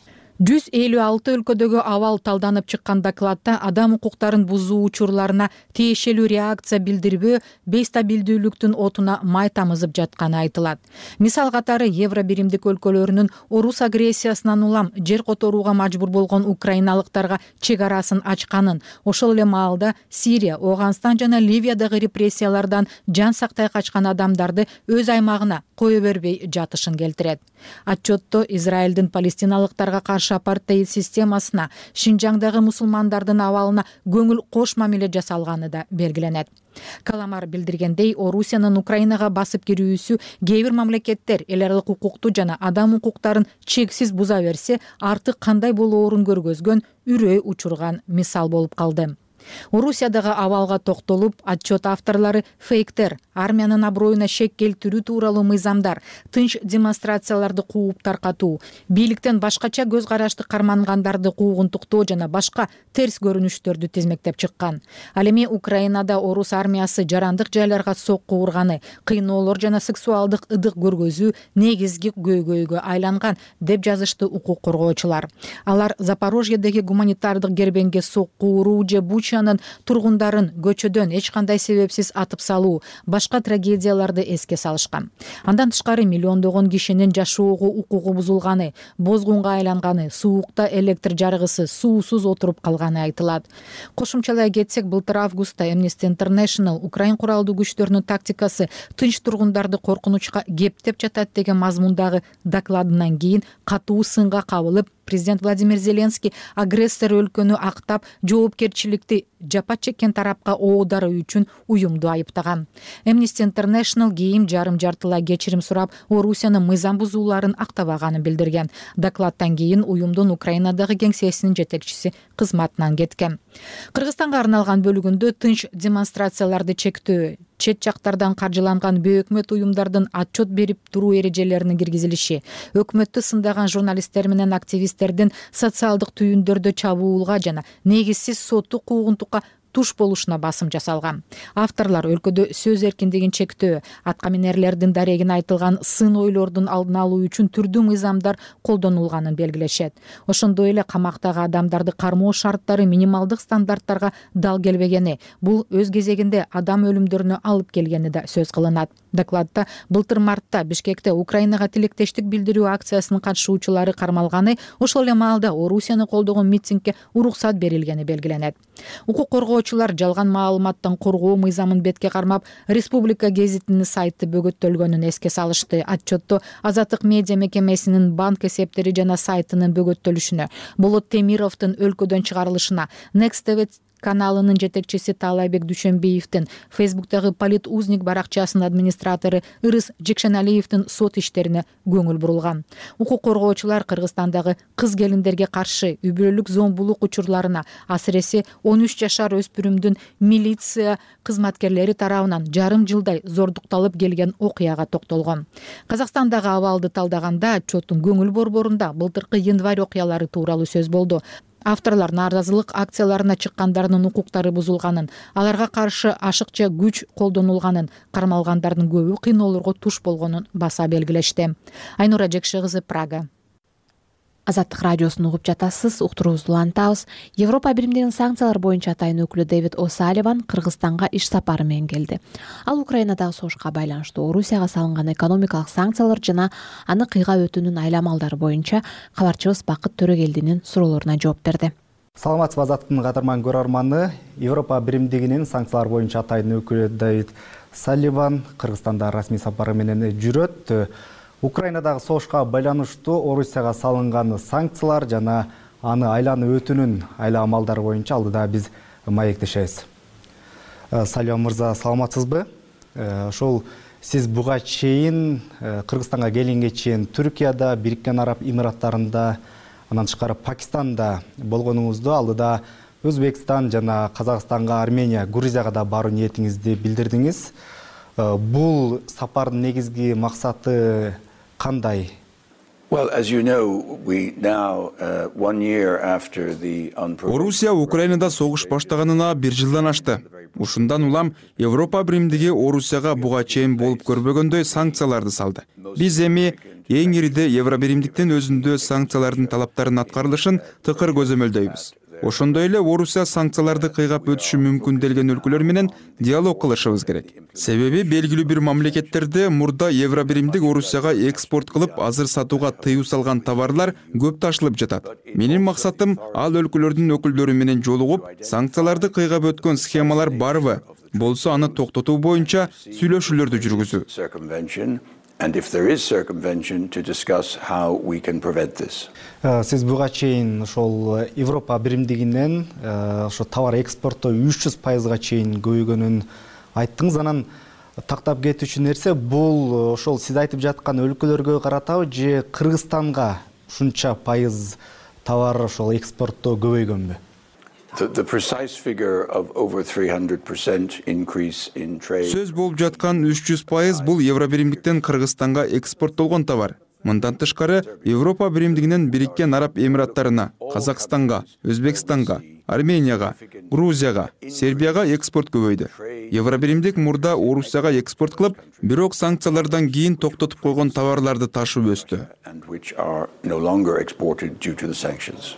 S19: жүз элүү алты өлкөдөгү абал талданып чыккан докладта адам укуктарын бузуу учурларына тиешелүү реакция билдирбөө бейстабилдүүлүктүн отуна май тамызып жатканы айтылат. Мисал катары Евро биримдик өлкөлөрүнүн орус агрессиясынан улам жер которууга мажбур болгон украиналыктарга чек арасын ачканын, ошол эле маалда Сирия, Оогандстан жана Ливиядагы репрессиялардан жан сактай качкан адамдарды өз аймагына кое бербей жатышын келтирет. Отчетто Израилдин палестиналыктарга каршы апартеид системасына, Шинжаңдагы мусулмандардын абалына көңүл кош мамиле жасалганы да белгиленет. Каламар билдиргендей, Орусиянын Украинага басып кирүүсү кээ бир мамлекеттер эл аралык укукту жана адам укуктарын чексиз буза берсе, артык кандай болоорун көргөзгөн, үрөй учурган мисал болуп калды. Орусиядагы абалга токтолуп, отчет авторлору фейктер, армиянын аброюна шек келтирүү тууралуу мыйзамдар, тынч демонстрацияларды кууп таркатуу, бийликтен башкача көз карашты кармангандарды куугунтуктоо жана башка терс көрүнүштөрдү тизмектеп чыккан. Ал эми Украинада орус армиясы жарандык жайларга сокку урганы, кыйноолор жана сексуалдык ыдык көргөзүү негизги көйгөйгө айланган деп жазышты укук коргоочулар. Алар Запорожьедеги гуманитардык кербенге сокку уруу же Бучанын тургундарын көчөдөн эч кандай себепсиз атып салуу, башка трагедияларды эске салышкан. Андан тышкары миллиондогон кишинин жашоого укугу бузулганы, бозгунга айланганы, суукта электр жарыгысыз, суусуз отуруп калганы айтылат. Кошумчалай кетсек, былтыр августта Amnesty International Украин куралдуу күчтөрүнүн тактикасы тынч тургундарды коркунучка кептеп жатат деген мазмундагы докладынан кийин катуу сынга кабылып, президент Владимир Зеленский агрессор өлкөнү актап, жоопкерчиликти жапа чеккен тарапка оодаруу үчүн уюмду айыптаган. Amnesty International кийин жарым жартылай кечирим сурап, Орусиянын мыйзам бузууларын актабаганын билдирген. Докладтан кийин уюмдун Украинадагы кеңсесинин жетекчиси кызматынан кеткен. Кыргызстанга арналган бөлүгүндө тынч демонстрацияларды чектөө, чет жактардан каржыланган бейөкмөт уюмдардын отчет берип туруу эрежелеринин киргизилиши, өкмөттү сындаган журналисттер менен активисттердин социалдык түйүндөрдө чабуулга жана негизсиз соттук куугунтукка туш болушуна басым жасалган. Авторлар өлкөдө сөз эркиндигин чектөө, аткаминерлердин дарегине айтылган сын ойлордун алдын алуу үчүн түрдүү мыйзамдар колдонулганын белгилешет. Ошондой эле камактагы адамдарды кармоо шарттары минималдык стандарттарга дал келбегени, бул өз кезегинде адам өлүмдөрүнө алып келгени да сөз кылынат. Докладта былтыр мартта Бишкекте Украинага тилектештик билдирүү акциясынын катышуучулары кармалганы, ошол эле маалда Орусияны колдогон митингге уруксат берилгени белгиленет. Укук коргоочулар жалган маалыматтан коргоо мыйзамын бетке кармап, Республика гезитинин сайты бөгөттөлгөнүн эске салышты. Отчетто Азаттык медиа мекемесинин банк эсептери жана сайтынын бөгөттөлүшүнө, Болот Темировдун өлкөдөн чыгарылышына, Next ти ви каналынын жетекчиси Таалайбек Дүйшөнбиевдин, Фейсбуктагы Полит узник баракчасынын администратору Ырыс Жекшеналиевдин сот иштерине көңүл бурулган. Укук коргоочулар Кыргызстандагы кыз келиндерге каршы үй бүлөлүк зомбулук учурларына, асыресе он үч жашар өспүрүмдүн милиция кызматкерлери тарабынан жарым жылдай зордукталып келген окуяга токтолгон. Казакстандагы абалды талдаганда отчеттун көңүл борборунда былтыркы январь окуялары тууралуу сөз болду. Авторлар нааразылык акцияларына чыккандардын укуктары бузулганын, аларга каршы ашыкча күч колдонулганын, кармалгандардын көбү кыйноолорго туш болгонун баса белгилешти. Айнура Жекши кызы, Прага.
S2: Азаттык радиосун угуп жатасыз, уктуруубузду улантабыз. Европа биримдигинин санкциялар боюнча атайын өкүлү Дэвид О'Салливан Кыргызстанга иш сапары менен келди. Ал Украинадагы согушка байланыштуу Орусияга салынган экономикалык санкциялар жана аны кыйга өтүүнүн айламалдары боюнча кабарчыбыз Бакыт Төрөгелдинин суроолоруна жооп берди.
S1: Саламатсызбы, Азаттыктын кадырман көрөрманы. Европа биримдигинин санкциялар боюнча атайын өкүлү Дэвид О'Салливан Кыргызстанда расмий сапары менен жүрөт. Украинадагы согушка байланыштуу Орусияга салынган санкциялар жана аны айланып өтүүнүн айла амалдары боюнча алдыда биз маектешебиз. Салион мырза, саламатсызбы? Ошол сиз буга чейин Кыргызстанга келгенге чейин Түркияда, Бириккен Араб Эмираттарында, анан тышкары Пакистанда болгонуңузду, алдыда Өзбекстан жана Казакстанга, Армения, Грузияга да баруу ниетиңизди билдирдиңиз. Бул сапардын негизги максаты кандай?
S5: Орусия Украинада согуш баштаганына бир жылдан ашты. Ушундан улам Европа биримдиги Орусияга буга чейин болуп көрбөгөндөй санкцияларды салды. Биз эми эң ириде Евробиримдиктин өзүндө санкциялардын талаптарынын аткарылышын тыкыр көзөмөлдөйбүз. Ошондой эле Орусия санкцияларды кыйгап өтүшү мүмкүн делген өлкөлөр менен диалог кылышыбыз керек. Себеби белгилүү бир мамлекеттерде мурда Евробиримдик Орусияга экспорт кылып, азыр сатууга тыюу салган товарлар көп ташылып жатат. Менин максатым ал өлкөлөрдүн өкүлдөрү менен жолугуп, санкцияларды кыйгап өткөн схемалар барбы, болсо аны токтотуу боюнча сүйлөшүүлөрдү жүргүзүү.
S22: And if there is circumvention, to discuss how we can prevent this.
S1: Сиз буга чейин ошол Европа биримдигинен ошо товар экспорту үч жүз пайызга чейин көбөйгөнүн айттыңыз. Анан тактап кетүүчү нерсе бул ошол сиз айтып жаткан өлкөлөргө каратабы же Кыргызстанга ушунча пайыз товар ошол экспорту көбөйгөнбү?
S22: The, the precise figure of over three hundred percent increase in trade.
S5: Сөз болуп жаткан үч жүз пайыз бул Евробиримдиктен Кыргызстанга экспорттолгон товар. Мындан тышкары Европа биримдигинен Бириккен Араб Эмираттарына, Казакстанга, Өзбекстанга, Арменияга, Грузияга, Сербияга экспорт көбөйдү. Евробиримдик мурда Орусияга экспорт кылып, бирок санкциялардан кийин токтотуп койгон товарларды ташып өстү.
S22: And which are no longer exported due to the sanctions.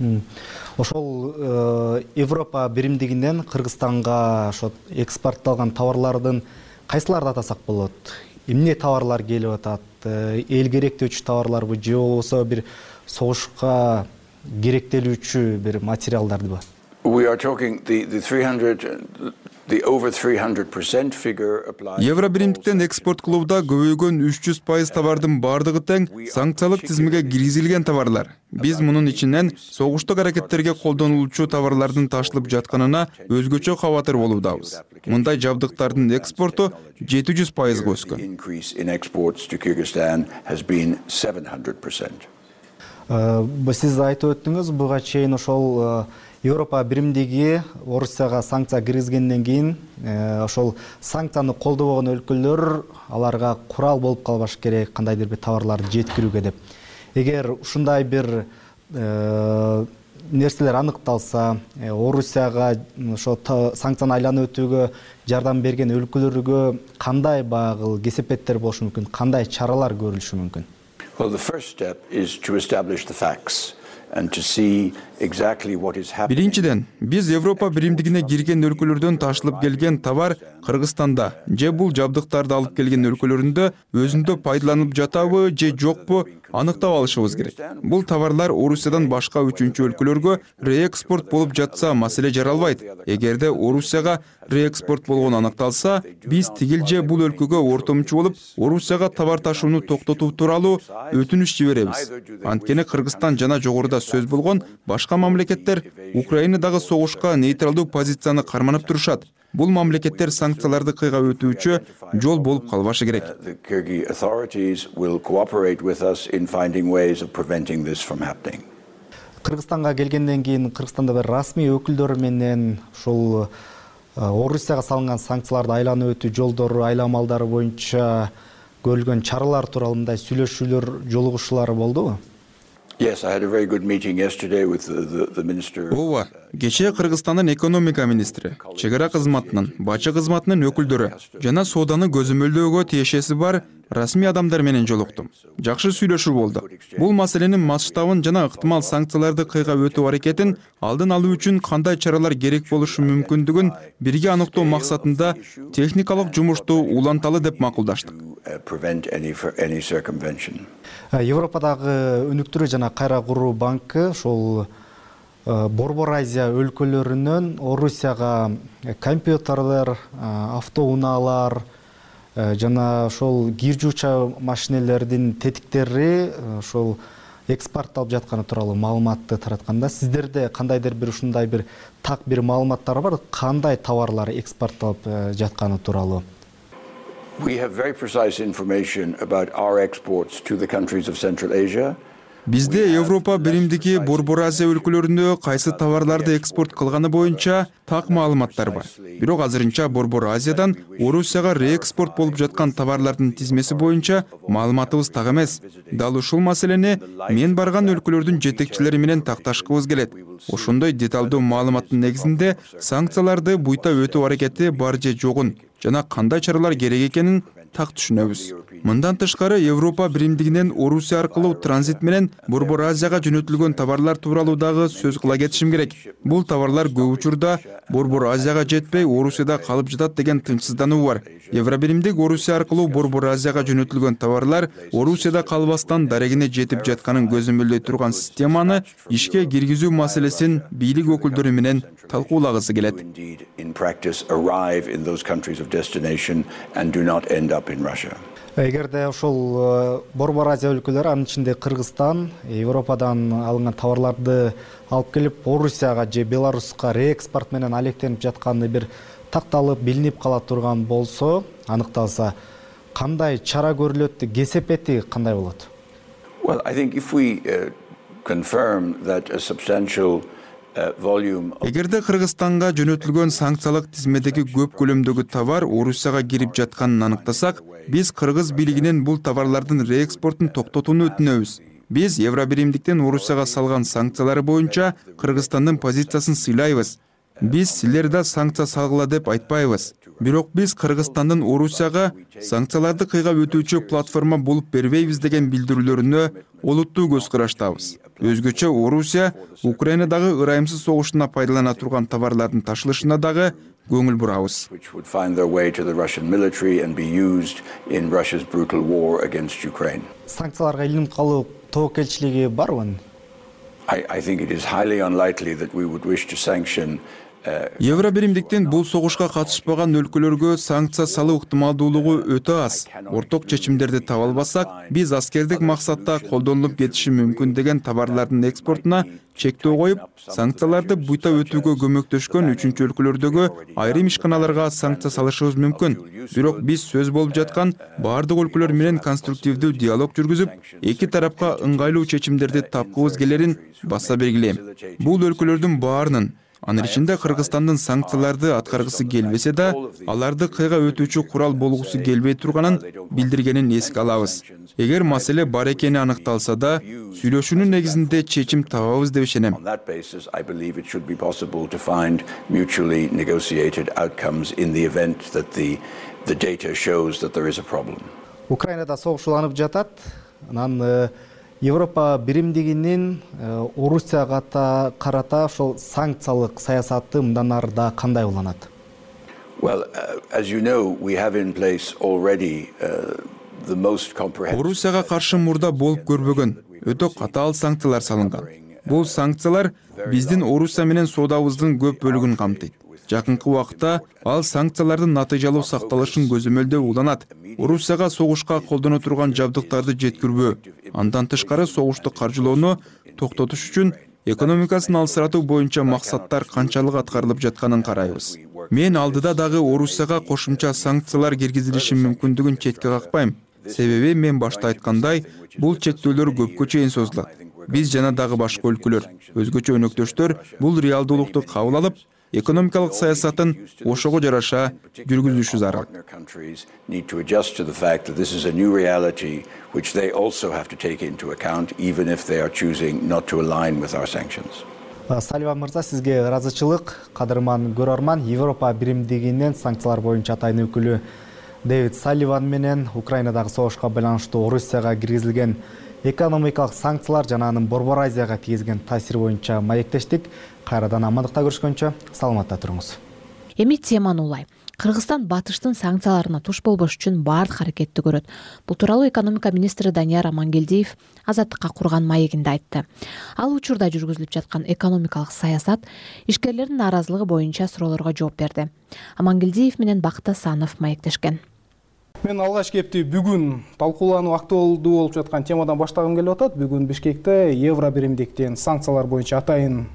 S1: Ошол Европа биримдигинен Кыргызстанга ошо экспортталган товарлардын кайсыларды атасак болот? Эмне товарлар келип атат? Эл керектөөчү товарларбы же болбосо бир согушка керектелүүчү бир материалдардыбы?
S22: We are talking the the three hundred the over three hundred percent figure applies.
S5: Евробиримдиктен экспорт кылууда көбөйгөн үч жүз пайыз товардын бардыгы тең санкциялык тизимге киргизилген товарлар. Биз мунун ичинен согуштук аракеттерге колдонулуучу товарлардын ташылып жатканына өзгөчө кабатыр болуудабыз. Мындай жабдыктардын экспорту жети жүз пайызга өскөн.
S22: Increase in exports to Kyrgyzstan has been seven hundred percent.
S1: Сиз айтып өттүңүз, буга чейин ошол Европа биримдиги Орусияга санкция киргизгенден кийин ошол санкцияны колдобогон өлкөлөр аларга курал болуп калбаш керек, кандайдыр бир товарларды жеткирүүгө деп. Эгер ушундай бир нерселер аныкталса, Орусияга ошо санкцияны айланып өтүүгө жардам берген өлкөлөргө кандай багыл кесепеттер болушу мүмкүн, кандай чаралар көрүлүшү мүмкүн?
S22: Well, the first step is to establish the facts and to see exactly what is happening.
S5: Биринчиден, биз Европа биримдигине кирген өлкөлөрдөн ташылып келген товар Кыргызстанда же бул жабдыктарды алып келген өлкөлөрүндө өзүндө пайдаланылып жатабы же жокпу аныктап алышыбыз керек. Бул товарлар Орусиядан башка үчүнчү өлкөлөргө реэкспорт болуп жатса, маселе жаралбайт. Эгерде Орусияга реэкспорт болгону аныкталса, биз тигил же бул өлкөгө ортомчу болуп, Орусияга товар ташууну токтотуу тууралуу өтүнүч жиберебиз. Анткени Кыргызстан жана жогоруда сөз болгон башка мамлекеттер Украинадагы согушка нейтралдуу позицияны карманып турушат. Бул мамлекеттер санкцияларды кыйга өтүүчү жол болуп калбашы керек.
S22: The Kyrgyz authorities will cooperate with us in finding ways of preventing this from happening.
S1: Кыргызстанга келгенден кийин Кыргызстанда бир расмий өкүлдөр менен ушул Орусияга салынган санкцияларды айланып өтүү жолдору, айламалдары боюнча көрүлгөн чаралар тууралуу мындай сүйлөшүүлөр, жолугушуулар болдубу?
S22: Yes, I had a very good meeting yesterday with the, the, the minister.
S5: Ооба, кечээ Кыргызстандын экономика министри, чегара кызматынын, бачы кызматынын өкүлдөрү жана сооданы көзөмөлдөөгө тиешеси бар расмий адамдар менен жолуктум. Жакшы сүйлөшүү болду. Бул маселенин масштабын жана ыктымал санкцияларды кыйга өтүү аракетин алдын алуу үчүн кандай чаралар керек болушу мүмкүндүгүн бирге аныктоо максатында техникалык жумушту уланталы деп макулдаштык.
S1: Европадагы өнүктүрүү жана кайра куруу банкы ошол Борбор Азия өлкөлөрүнөн Орусияга компьютерлер, автоунаалар жана ошол кир жууча машинелердин тетиктери ошол экспортталып жатканы тууралуу маалыматты таратканда, сиздерде кандайдыр бир ушундай бир так бир маалыматтар бар, кандай товарлар экспортталып жатканы тууралуу?
S22: We have very precise information about our exports to the countries of Central Asia.
S5: Бизде Европа биримдиги Борбор Азия өлкөлөрүнө кайсы товарларды экспорт кылганы боюнча так маалыматтар бар. Бирок азырынча Борбор Азиядан Орусияга реэкспорт болуп жаткан товарлардын тизмеси боюнча маалыматыбыз так эмес. Дал ушул маселени мен барган өлкөлөрдүн жетекчилери менен такташкыбыз келет. Ошондой деталдуу маалыматтын негизинде санкцияларды буйта өтүү аракети бар же жогун жана кандай чаралар керек экенин так түшүнөбүз. Мындан тышкары Европа биримдигинен Орусия аркылуу транзит менен Борбор Азияга жөнөтүлгөн товарлар тууралуу дагы сөз кыла кетишим керек. Бул товарлар көп учурда Борбор Азияга жетпей Орусияда калып жатат деген тынчсыздануу бар. Евробиримдик Орусия аркылуу Борбор Азияга жөнөтүлгөн товарлар Орусияда калбастан дарегине жетип жатканын көзөмөлдөй турган системаны ишке киргизүү маселесин бийлик өкүлдөрү менен талкуулагысы келет.
S22: In practice arrive in those countries of destination and do not end up in Russia.
S1: Эгерде ошол Борбор Азия өлкөлөрү, анын ичинде Кыргызстан, Европадан алынган товарларды алып келип Орусияга же Беларуска реэкспорт менен алектенип жатканы бир такталып, билинип кала турган болсо, аныкталса, кандай чара көрүлөт, кесепети кандай болот?
S22: Well, I think if we uh, confirm that a substantial
S5: Эгерде Кыргызстанга жөнөтүлгөн санкциялык тизмедеги көп көлөмдөгү товар Орусияга кирип жатканын аныктасак, биз кыргыз бийлигинен бул товарлардын реэкспортун токтотууну өтүнөбүз. Биз Евробиримдиктен Орусияга салган санкциялары боюнча Кыргызстандын позициясын сыйлайбыз. Биз силер да санкция салгыла деп айтпайбыз. Бирок биз Кыргызстандын Орусияга санкцияларды кыйга өтүүчү платформа болуп бербейбиз деген билдирүүлөрүнө олуттуу көз караштабыз. Өзгөчө Орусия Украинадагы ырайымсыз согушуна пайдалана турган товарлардын ташылышына дагы көңүл бурабыз.
S1: Санкцияларга илинип калуу тобокелчилиги барбы?
S22: I think it is highly unlikely that we would wish to sanction
S5: Евробиримдиктен бул согушка катышпаган өлкөлөргө санкция салуу ыктымалдуулугу өтө аз. Орток чечимдерди таба албасак, биз аскердик максатта колдонулуп кетиши мүмкүн деген товарлардын экспортуна чектөө коюп, санкцияларды буйта өтүүгө көмөктөшкөн үчүнчү өлкөлөрдөгү айрым ишканаларга санкция салышыбыз мүмкүн. Бирок биз сөз болуп жаткан бардык өлкөлөр менен конструктивдүү диалог жүргүзүп, эки тарапка ыңгайлуу чечимдерди тапкыбыз келерин баса белгилейм. Бул өлкөлөрдүн баарынын Анын ичинде Кыргызстандын санкцияларды аткаргысы келбесе да, аларды кыйга өтүүчү курал болгусу келбей турганын билдиргенин эске алабыз. Эгер маселе бар экени аныкталса да, сүйлөшүүнүн негизинде чечим табабыз деп ишенем.
S1: Украинада согуш уланып жатат. Анан Европа биримдигинин Орусияга карата ошол санкциялык саясаты мындан ары да кандай уланат?
S22: Well, uh, as you know, we have in place already uh, the most comprehensive.
S5: Орусияга каршы мурда болуп көрбөгөн өтө катаал санкциялар салынган. Бул санкциялар биздин Орусия менен соодабыздын көп бөлүгүн камтыйт. Жакынкы убакытта ал санкциялардын натыйжалуу сакталышын көзөмөлдөө уланат. Орусияга согушка колдоно турган жабдыктарды жеткирбөө, андан тышкары согушту каржылоону токтотуш үчүн экономикасын алсыратуу боюнча максаттар канчалык аткарылып жатканын карайбыз. Мен алдыда дагы Орусияга кошумча санкциялар киргизилиши мүмкүндүгүн четке какпайм. Себеби мен башта айткандай, бул чектөөлөр көпкө чейин созулат. Биз жана дагы башка өлкөлөр, өзгөчө өнөктөштөр бул реалдуулукту кабыл алып, экономикалык саясатын ошого жараша жүргүзүшү зарыл.
S22: Need to adjust to the fact that this is a new reality which they also have to take into account even if they are choosing not to align with our sanctions.
S1: Салливан мырза, сизге ыраазычылык. Кадырман көрөрман, Европа биримдигинин санкциялар боюнча атайын өкүлү Дэвид Салливан менен Украинадагы согушка байланыштуу Орусияга киргизилген экономикалык санкциялар жана анын Борбор Азияга тийгизген таасири боюнча маектештик. Кайрадан амандыкта көрүшкөнчө саламатта туруңуз.
S2: Эми теманы улай. Кыргызстан батыштын санкцияларына туш болбош үчүн баардык аракетти көрөт. Бул тууралуу экономика министри Данияр Амангелдиев Азаттыкка курган маегинде айтты. Ал учурда жүргүзүлүп жаткан экономикалык саясат ишкерлердин нааразылыгы боюнча суроолорго жооп берди. Амангелдиев менен Бакыт Асанов маектешкен.
S6: Мен алгач кепти бүгүн талкуулануу актуалдуу болуп жаткан темадан баштагым келип атат. Бүгүн Бишкекте Евро биримдиктин санкциялар боюнча атайын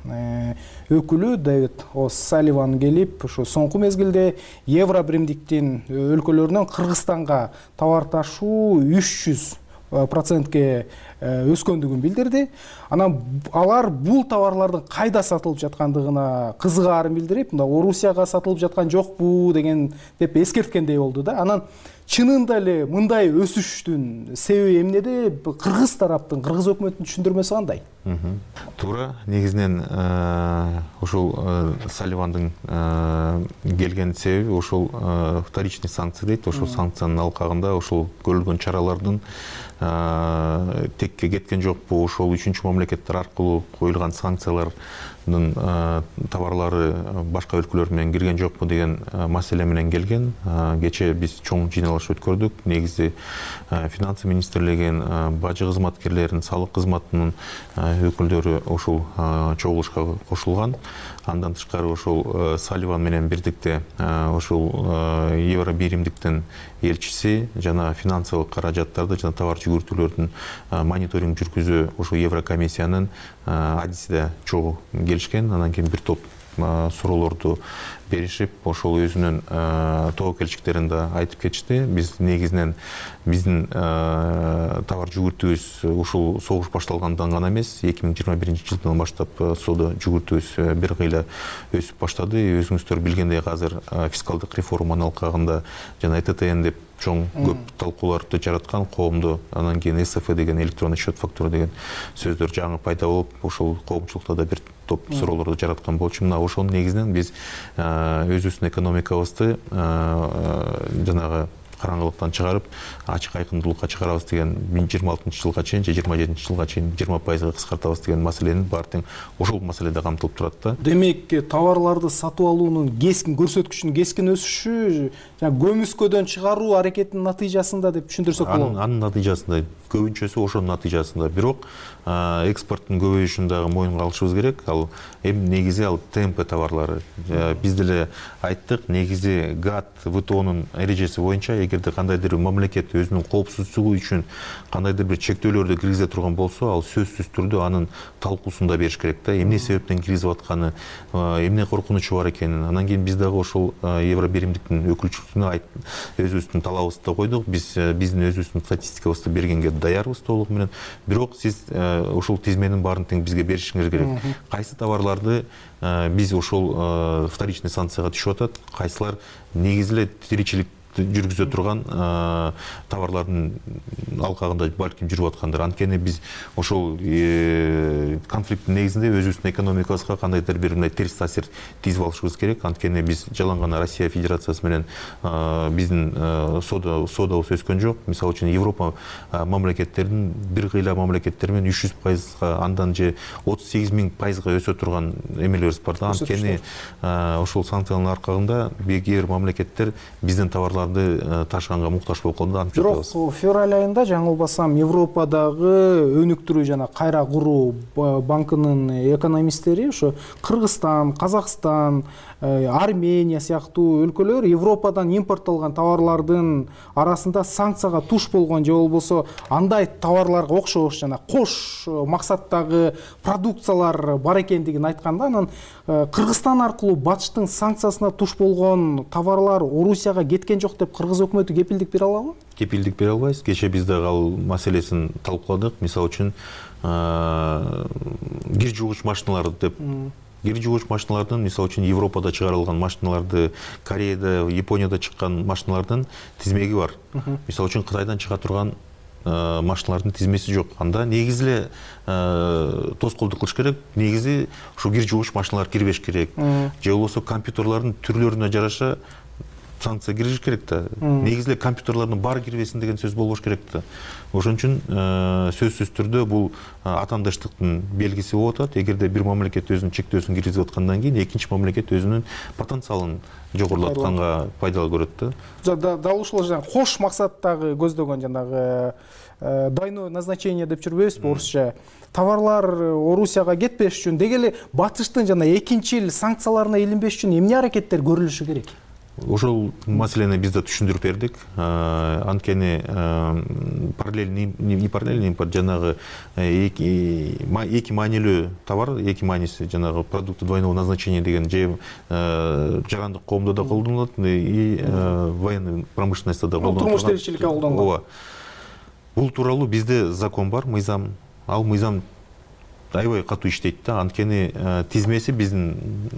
S6: өкүлү Дэвид Салливан келип, ушу соңку мезгилде Евро биримдиктин өлкөлөрүнөн Кыргызстанга товар ташуу үч жүз процентке өскөндүгүн билдирди. Анан алар бул товарлардын кайда сатылып жаткандыгына кызыгаарын билдирип, мында Орусияга сатылып жаткан жокпу деген деп эскерткендей болду да. Анан чынында эле мындай өсүштүн себеби эмнеде? Кыргыз тараптын, кыргыз өкмөтүнүн түшүндүрмөсү кандай?
S7: Туура, негизинен ошол Салливандын келген себеби ошол вторичный санкция дейт. Ошол санкциянын алкагында ошол көрүлгөн чаралардын текке кеткен жокпу, ошол үчүнчү мамлекеттер аркылуу коюлган санкциялардын товарлары башка өлкөлөр менен кирген жокпу деген маселе менен келген. Кечээ биз чоң жыйналыш өткөрдүк. Негизи финансы министрлигинин, бажы кызматкерлеринин, салык кызматынын өкүлдөрү ошол чогулушка кошулган. Андан тышкары ошол Салливан менен бирдикте ошол Евро биримдиктин элчиси жана финансылык каражаттарды жана товар жүгүртүүлөрдүн мониторинг жүргүзүү ошол Еврокомиссиянын адисиде чогуу келишкен. Анан кийин бир топ суроолорду беришип, ошол өзүнүн тобокелчиктерин да айтып кетишти. Биз негизинен биздин товар жүгүртүүбүз ушул согуш башталгандан гана эмес, эки миң жыйырма биринчи жылдан баштап соода жүгүртүүбүз бир кыйла өсүп баштады. Өзүңүздөр билгендей, азыр фискалдык реформанын алкагында жана Э Т Т Н деп чоң көп талкууларды жараткан, коомдо анан кийин С Ф деген электронный счет фактура деген сөздөр жаңы пайда болуп, ошол коомчулукта да бир топ суроолорду жараткан болчу. Мына ошонун негизинен биз өзүбүздүн экономикабызды жанагы караңгылыктан чыгарып, ачык айкындуулукка чыгарабыз деген жыйырма алтынчы жылга чейин же жыйырма жетинчи жылга чейин жыйырма пайызга кыскартабыз деген маселенин баардыгы ошол маселеде камтылып турат да.
S6: Демек, товарларды сатып алуунун кескин көрсөткүчүнүн кескин өсүшү жана көмүскөдөн чыгаруу аракетинин натыйжасында деп түшүндүрсөк болот.
S7: Анын натыйжасында, көбүнчөсү ошонун натыйжасында. Бирок экспорттун көбөйүшүн дагы моюнга алышыбыз керек. Ал эми негизи ал темпе товарлары. Биз деле айттык, негизи ГАТТ, В Т Онун эрежеси боюнча эгерде кандайдыр бир мамлекет өзүнүн коопсуздугу үчүн кандайдыр бир чектөөлөрдү киргизе турган болсо, ал сөзсүз түрдө анын талкуусун да бериш керек да. Эмне себептен киргизип атканы, эмне коркунучу бар экенин. Анан кийин биз дагы ошол Евро биримдиктин өкүлчүлүгүнө өзүбүздүн талабыбызды койдук. Биз биздин өзүбүздүн статистикабызды бергенге даярбыз толугу менен. Бирок сиз ошол тизменин баарын тең бизге беришиңиз керек. Кайсы товарларды биз ошол вторичный санкцияга түшүп атат, кайсылар негизи эле тиричилик жүргүзө турган товарлардын алкагында балким жүрүп аткандыр. Анткени биз ошол конфликттин негизинде өзүбүздүн экономикабызга кандайдыр бир мындай терс таасир тийгизип алышыбыз керек. Анткени биз жалаң гана Россия Федерациясы менен биздин соодабыз өскөн жок. Мисалы үчүн Европа мамлекеттеринин бир кыйла мамлекеттер менен үч жүз пайызга, андан же отуз сегиз миң пайызга өсө турган эмелерибиз бар да. Анткени ошол санкциянын аркагында кээ бир мамлекеттер биздин товарларды ташыганга муктаж болуп калды.
S6: Бирок февраль айында жаңылбасам Европадагы өнүктүрүү жана кайра куруу банкынын экономисттери ошо Кыргызстан, Казакстан, Армения сыяктуу өлкөлөр Европадан импорттолгон товарлардын арасында санкцияга туш болгон же болбосо андай товарларга окшош жана кош максаттагы продукциялар бар экендигин айтканда, анан Кыргызстан аркылуу батыштын санкциясына туш болгон товарлар Орусияга кеткен жок деп кыргыз өкмөтү кепилдик бере алабы?
S7: Кепилдик бере албайбыз. Кече биз дагы ал маселесин талкууладык. Мисалы үчүн кир жуугуч машиналар деп кир жуугуч машиналардын, мисалы үчүн Европада чыгарылган машиналарды, Кореяда, Японияда чыккан машиналардын тизмеги бар. Мисалы үчүн Кытайдан чыга турган машиналардын тизмеси жок. Анда негизи эле тоскоолдук кылыш керек. Негизи ушу кир жуугуч машиналар кирбеш керек. Же болбосо компьютерлардын түрлөрүнө жараша санкция кириш керек да. Негизи эле компьютерлардын баары кирбесин деген сөз болбош керек да. Ошон үчүн сөзсүз түрдө бул атаандаштыктын белгиси болуп атат. Эгерде бир мамлекет өзүнүн чектөөсүн киргизип аткандан кийин экинчи мамлекет өзүнүн потенциалын жогорулатканга пайдалуу көрөт да.
S6: Дал ушул кош максаттагы көздөгөн жанагы двойное назначение деп жүрбөйбүзбү орусча? Товарлар Орусияга кетпеш үчүн деги эле батыштын жана экинчил санкцияларына илинбеш үчүн эмне аракеттер көрүлүшү керек?
S7: Ошол маселени биз да түшүндүрүп бердик. Анткени параллельный не параллельный импорт, жанагы эки маанилүү товар, эки мааниси жанагы продукты двойного назначения деген же жарандык коомдо да колдонулат и военный промышленностьта да колдонулат.
S6: Турмуш тиричиликке колдонулат.
S7: Ооба. Бул тууралуу бизде закон бар, мыйзам. Ал мыйзам аябай катуу иштейт да. Анткени тизмеси биздин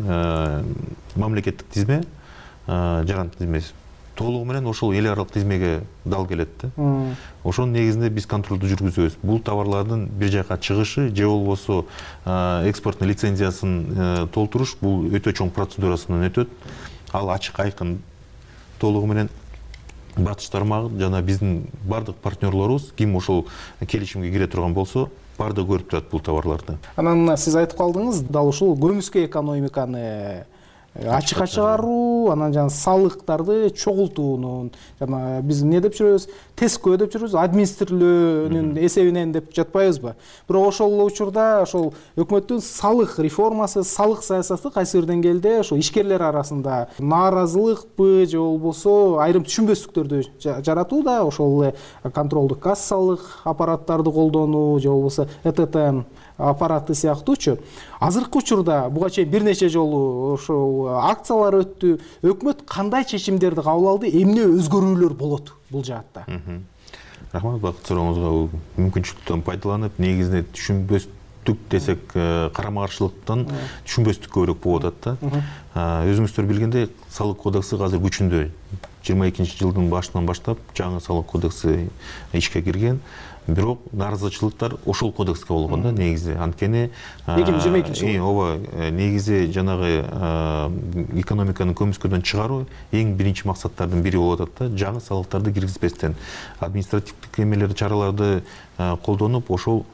S7: мамлекеттик тизме, жарандык тизмеси толугу менен ошол эл аралык тизмеге дал келет да. Ошонун негизинде биз контролду жүргүзөбүз. Бул товарлардын бир жака чыгышы же болбосо экспорттун лицензиясын толтуруш бул өтө чоң процедурасынан өтөт. Ал ачык айкын толугу менен батыш тармагы жана биздин бардык партнерлорубуз ким ошол келишимге кире турган болсо баардыгы көрүп турат бул товарларды.
S6: Анан сиз айтып калдыңыз, дал ушул көмүскө экономиканы ачыкка чыгаруу, анан жана салыктарды чогултуунун, жана биз эмне деп жүрөбүз, тескөө деп жүрөбүз, администрирлөөнүн эсебинен деп жатпайбызбы? Бирок ошол учурда ошол өкмөттүн салык реформасы, салык саясаты кайсы бир деңгээлде ошол ишкерлер арасында нааразылыкпы же болбосо айрым түшүнбөстүктөрдү жаратууда, ошол эле контролдук кассалык аппараттарды колдонуу же болбосо э тэ тэ аппараты сыяктуучу. Азыркы учурда буга чейин бир нече жолу ошол акциялар өттү. Өкмөт кандай чечимдерди кабыл алды? Эмне өзгөрүүлөр болот бул жаатта?
S7: Рахмат, бакыт сурооңузга мүмкүнчүлүктөн пайдаланып, негизинде түшүнбөстүк десек, карама каршылыктан түшүнбөстүк көбүрөөк болуп атат да. Өзүңүздөр билгендей, салык кодекси азыр күчүндө. жыйырма экинчи жылдын башынан баштап жаңы салык кодекси ишке кирген. Бирок нааразычылыктар ошол кодекске болгон да негизи. Анткени
S6: эки миң жыйырма экинчи жыл.
S7: Ооба, негизи жанагы экономиканы көмүскөдөн чыгаруу эң биринчи максаттардын бири болуп атат да, жаңы салыктарды киргизбестен. Административдик эмелер, чараларды колдонуп, ошол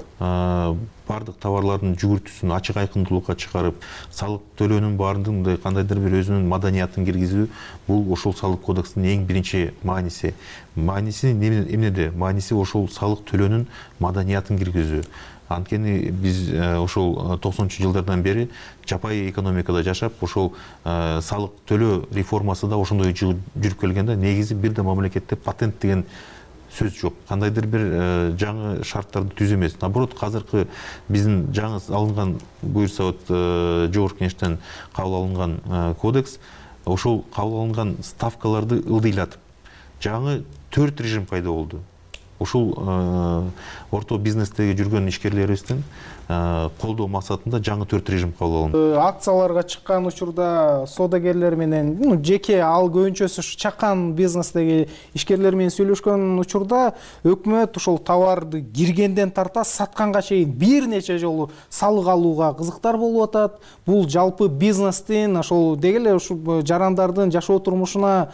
S7: бардык товарлардын жүгүртүүсүн ачык айкындуулукка чыгарып, салык төлөөнүн баардыгында кандайдыр бир өзүнүн маданиятын киргизүү, бул ошол салык кодексинин эң биринчи мааниси. Мааниси эмнеде? Мааниси ошол салык төлөөнүн маданиятын киргизүү. Анткени биз ошол токсонунчу жылдардан бери жапайы экономикада жашап, ошол салык төлөө реформасы да ошондой жүрүп келген да. Негизи бир да мамлекетте патент деген сөз жок. Кандайдыр бир жаңы шарттарды түзүү эмес. Наоборот, азыркы биздин жаңы алынган, буюрса вот жогорку кеңештен кабыл алынган кодекс ошол кабыл алынган ставкаларды ылдыйлатып, жаңы төрт режим пайда болду. ушул орто бизнестеги жүргөн ишкерлерибиздин колдоо максатында жаңы төрт режим кабыл алынды.
S6: Акцияларга чыккан учурда соодагерлер менен, жеке ал көбүнчөсү чакан бизнестеги ишкерлер менен сүйлөшкөн учурда өкмөт ушул товарды киргенден тарта сатканга чейин бир нече жолу салык алууга кызыктар болуп атат. Бул жалпы бизнестин ошол деги эле ушул жарандардын жашоо турмушуна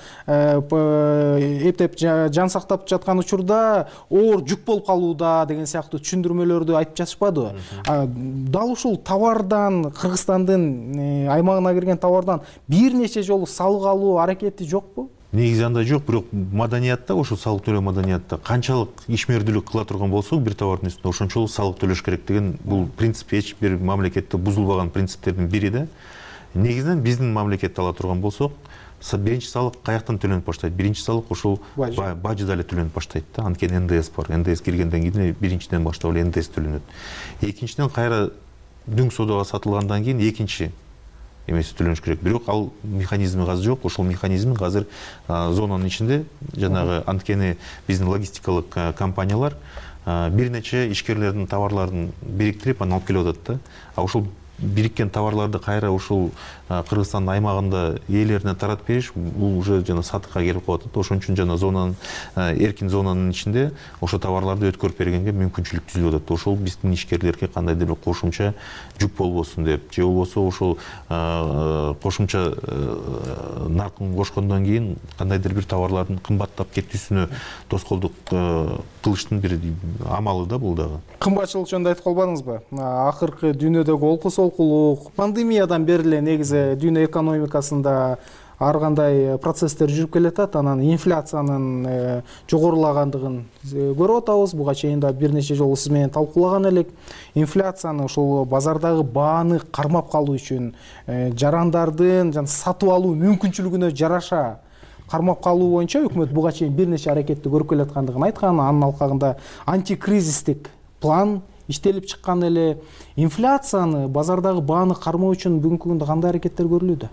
S6: эптеп жан сактап жаткан учурда оор жүк болуп калууда деген сыяктуу түшүндүрмөлөрдү айтып жатышпадыбы? Дал ушул товардан, Кыргызстандын аймагына кирген товардан бир нече жолу салык алуу аракети жокпу?
S7: Негизи андай жок, бирок маданиятта, ошол салык төлөө маданиятта канчалык ишмердүүлүк кыла турган болсок, бир товардын үстүнө ошончолук салык төлөш керек деген бул принцип эч бир мамлекетте бузулбаган принциптердин бири да. Негизинен биздин мамлекетти ала турган болсок, биринчи салык каяктан төлөнүп баштайт? Биринчи салык ошол бажыда эле төлөнүп баштайт да. Анткени эн дэ эс бар. эн дэ эс киргенден кийин биринчиден баштап эле эн дэ эс төлөнөт. Экинчиден кайра дүң соодага сатылгандан кийин экинчи эмеси төлөнүш керек. Бирок ал механизми азыр жок. Ошол механизм азыр зонанын ичинде, жанагы анткени биздин логистикалык компаниялар бир нече ишкерлердин товарларын бириктирип анан алып келип атат да. А ошол бириккен товарларды кайра ушул Кыргызстандын аймагында ээлерине таратып бериш, бул уже жана сатыкка келип калып атат. Ошон үчүн жана зонанын эркин зонанын ичинде ошо товарларды өткөрүп бергенге мүмкүнчүлүк түзүлүп атат. Ошол биздин ишкерлерге кандайдыр бир кошумча жүк болбосун деп, же болбосо ошол кошумча наркын кошкондон кийин кандайдыр бир товарлардын кымбаттап кетүүсүнө тоскоолдук кылыштын бир амалы да бул дагы.
S6: Кымбатчылык жөнүндө айтып калбадыңызбы? Акыркы дүйнөдөгү олку солкулук, пандемиядан бери эле негизи дүйнө экономикасында ар кандай процесстер жүрүп келатат, анан инфляциянын жогорулагандыгын көрүп атабыз. Буга чейин да бир нече жолу сиз менен талкуулаган элек. Инфляцияны ошол базардагы бааны кармап калуу үчүн жарандардын жана сатып алуу мүмкүнчүлүгүнө жараша кармап калуу боюнча өкмөт буга чейин бир нече аракетти көрүп келаткандыгын айткан. Анын алкагында антикризистик план иштелип чыккан эле. Инфляцияны, базардагы бааны кармоо үчүн бүгүнкү күндө кандай аракеттер көрүлүүдө?